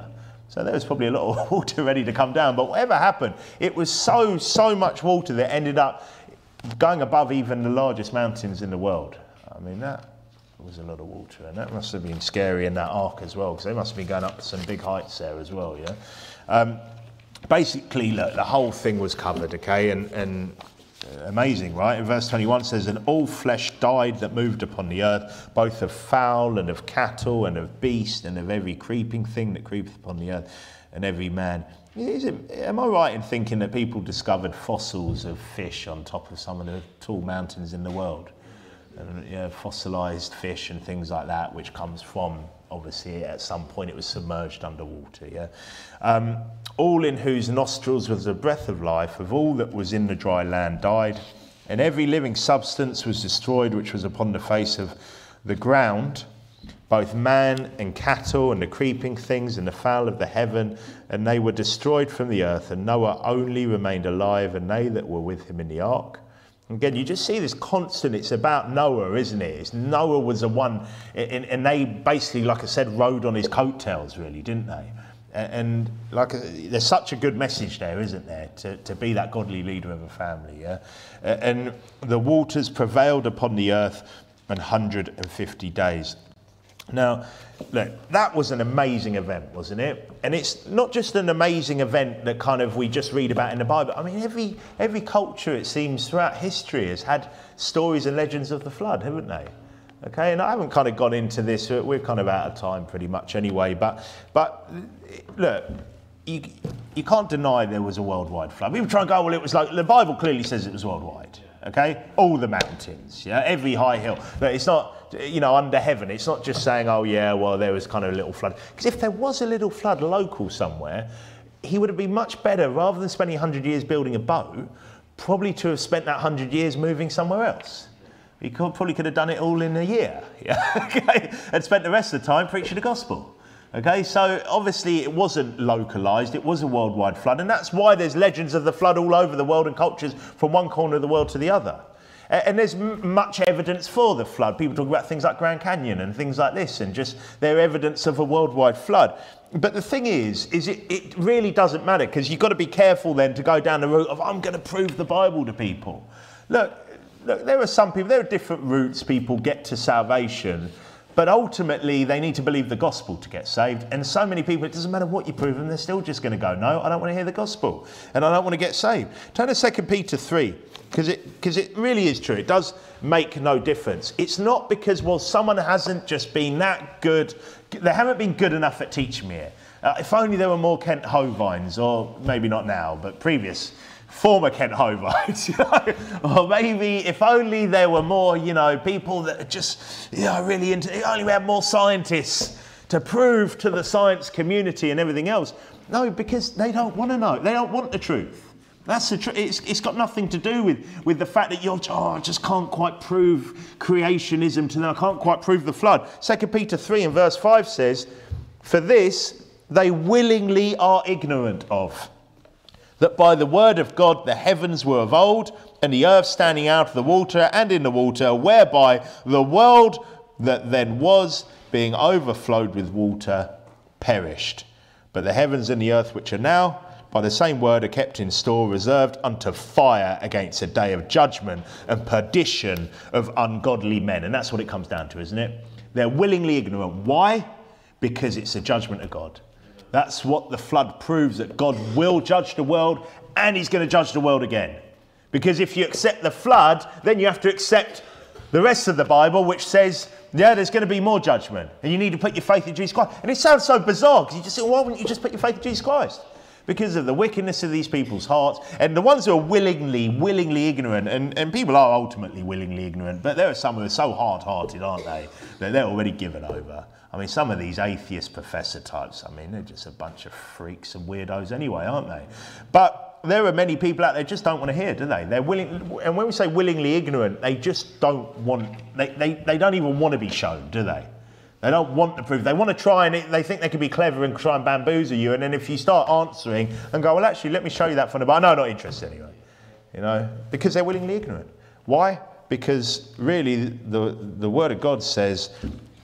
So there was probably a lot of water ready to come down. But whatever happened, it was so, so much water that ended up going above even the largest mountains in the world. I mean, that was a lot of water. And that must have been scary in that ark as well, because they must have been going up to some big heights there as well, yeah? Um, basically, look, the whole thing was covered, okay? And, and amazing, right? In verse twenty-one says, and all flesh died that moved upon the earth, both of fowl and of cattle and of beast and of every creeping thing that creepeth upon the earth, and every man. Is it, am I right in thinking that people discovered fossils of fish on top of some of the tall mountains in the world? And, you know, fossilised fish and things like that, which comes from, obviously, at some point it was submerged underwater, yeah? Um, all in whose nostrils was the breath of life, of all that was in the dry land died, and every living substance was destroyed which was upon the face of the ground, both man and cattle and the creeping things and the fowl of the heaven, and they were destroyed from the earth, and Noah only remained alive, and they that were with him in the ark. Again, you just see this constant, it's about Noah, isn't it? It's Noah was the one, and, and they basically, like I said, rode on his coattails, really, didn't they? And like, there's such a good message there, isn't there, to, to be that godly leader of a family, yeah? And the waters prevailed upon the earth an hundred and fifty days. Now, look, that was an amazing event, wasn't it? And it's not just an amazing event that kind of we just read about in the Bible. I mean, every every culture, it seems, throughout history has had stories and legends of the flood, haven't they? Okay, and I haven't kind of gone into this. We're kind of out of time pretty much anyway. But but look, you you can't deny there was a worldwide flood. People try and go, well, it was like, the Bible clearly says it was worldwide. Okay, all the mountains, yeah, every high hill. But it's not, you know, under heaven. It's not just saying, oh yeah, well, there was kind of a little flood. Because if there was a little flood local somewhere, he would have been much better, rather than spending a hundred years building a boat, probably to have spent that hundred years moving somewhere else. He could, probably could have done it all in a year, yeah, okay, and spent the rest of the time preaching the gospel. Okay, so obviously it wasn't localised, it was a worldwide flood, and that's why there's legends of the flood all over the world and cultures from one corner of the world to the other. And there's m much evidence for the flood. People talk about things like Grand Canyon and things like this, and just their evidence of a worldwide flood. But the thing is, is it, it really doesn't matter, because you've got to be careful then to go down the route of, I'm going to prove the Bible to people. Look, look, there are some people, there are different routes people get to salvation, but ultimately they need to believe the gospel to get saved. And so many people, it doesn't matter what you prove them, they're still just going to go, no, I don't want to hear the gospel, and I don't want to get saved. Turn to Second Peter three, because it, because it really is true. It does make no difference. It's not because, well, someone hasn't just been that good, they haven't been good enough at teaching me it. Uh, if only there were more Kent Hovines, or maybe not now, but previous former Kent Hovines, you know, or maybe if only there were more, you know, people that are just, you know, really into, if only we had more scientists to prove to the science community and everything else. No, because they don't want to know. They don't want the truth. That's the truth. It's, it's got nothing to do with, with the fact that you're, oh, I just can't quite prove creationism to them. I can't quite prove the flood. Second Peter three and verse five says, for this they willingly are ignorant of, that by the word of God the heavens were of old, and the earth standing out of the water and in the water, whereby the world that then was, being overflowed with water, perished. But the heavens and the earth which are now, by the same word, are kept in store, reserved unto fire against a day of judgment and perdition of ungodly men. And that's what it comes down to, isn't it? They're willingly ignorant. Why? Because it's a judgment of God. That's what the flood proves, that God will judge the world, and he's going to judge the world again. Because if you accept the flood, then you have to accept the rest of the Bible, which says, yeah, there's going to be more judgment, and you need to put your faith in Jesus Christ. And it sounds so bizarre, because you just say, why wouldn't you just put your faith in Jesus Christ? Because of the wickedness of these people's hearts, and the ones who are willingly, willingly ignorant, and, and people are ultimately willingly ignorant, but there are some who are so hard-hearted, aren't they, that they're already given over. I mean, some of these atheist professor types, I mean, they're just a bunch of freaks and weirdos anyway, aren't they? But there are many people out there who just don't want to hear, do they? They're willing, and when we say willingly ignorant, they just don't want, they, they, they don't even want to be shown, do they? They don't want the proof. They want to try, and it, they think they can be clever and try and bamboozle you. And then if you start answering and go, well, actually, let me show you that from the Bible. No, not interested anyway. You know, because they're willingly ignorant. Why? Because really the, the word of God says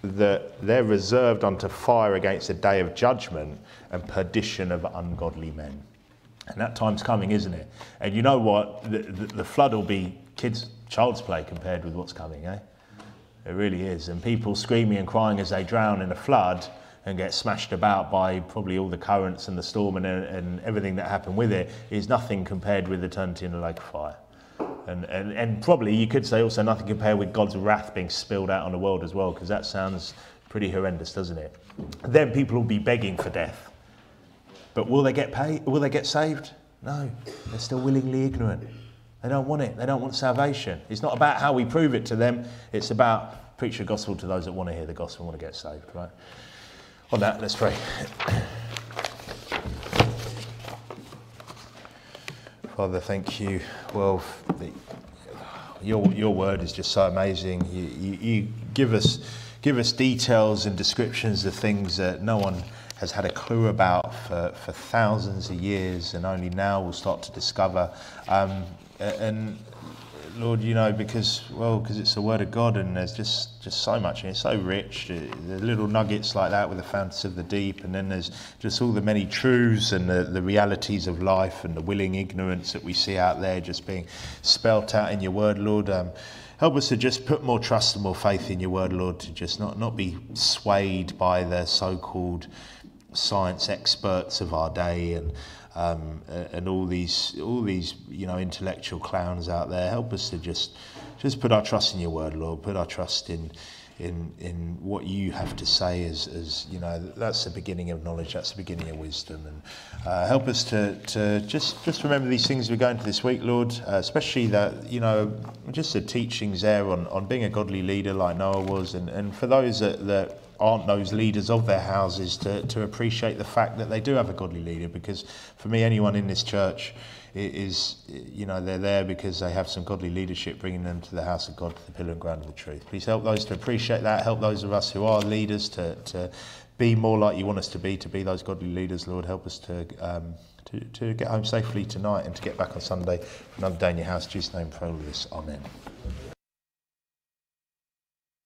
that they're reserved unto fire against the day of judgment and perdition of ungodly men. And that time's coming, isn't it? And you know what? The, the, the flood will be kids' child's play compared with what's coming, eh? It really is. And people screaming and crying as they drown in a flood and get smashed about by probably all the currents and the storm and, and everything that happened with it is nothing compared with eternity in the lake of fire. And, and, and probably you could say also nothing compared with God's wrath being spilled out on the world as well, because that sounds pretty horrendous, doesn't it? Then people will be begging for death. But will they get paid? Will they get saved? No, they're still willingly ignorant. They don't want it. They don't want salvation. It's not about how we prove it to them. It's about preach the gospel to those that want to hear the gospel and want to get saved, right? On that, let's pray. Father, thank you. Well, the, your your word is just so amazing. You, you, you give us give us details and descriptions of things that no one has had a clue about for, for thousands of years, and only now we'll start to discover. Um, and Lord, you know, because well, because it's the word of God, and there's just just so much, and it's so rich. The little nuggets like that with the fountains of the deep, and then there's just all the many truths and the, the realities of life and the willing ignorance that we see out there just being spelt out in your word, Lord. Um, help us to just put more trust and more faith in your word, Lord, to just not not be swayed by the so-called science experts of our day and um, and all these all these you know intellectual clowns out there. Help us to just just put our trust in your word, Lord. Put our trust in in in what you have to say. As as you know, that's the beginning of knowledge. That's the beginning of wisdom. And uh, help us to to just just remember these things we're going to this week, Lord. Uh, especially that you know just the teachings there on on being a godly leader like Noah was, and and for those that that. aren't those leaders of their houses to, to appreciate the fact that they do have a godly leader, because for me anyone in this church is, you know, they're there because they have some godly leadership bringing them to the house of God, to the pillar and ground of the truth. Please help those to appreciate that, help those of us who are leaders to, to be more like you want us to be, to be those godly leaders, Lord. Help us to um, to, to get home safely tonight and to get back on Sunday for another day in your house. In Jesus' name, pray all this. Amen.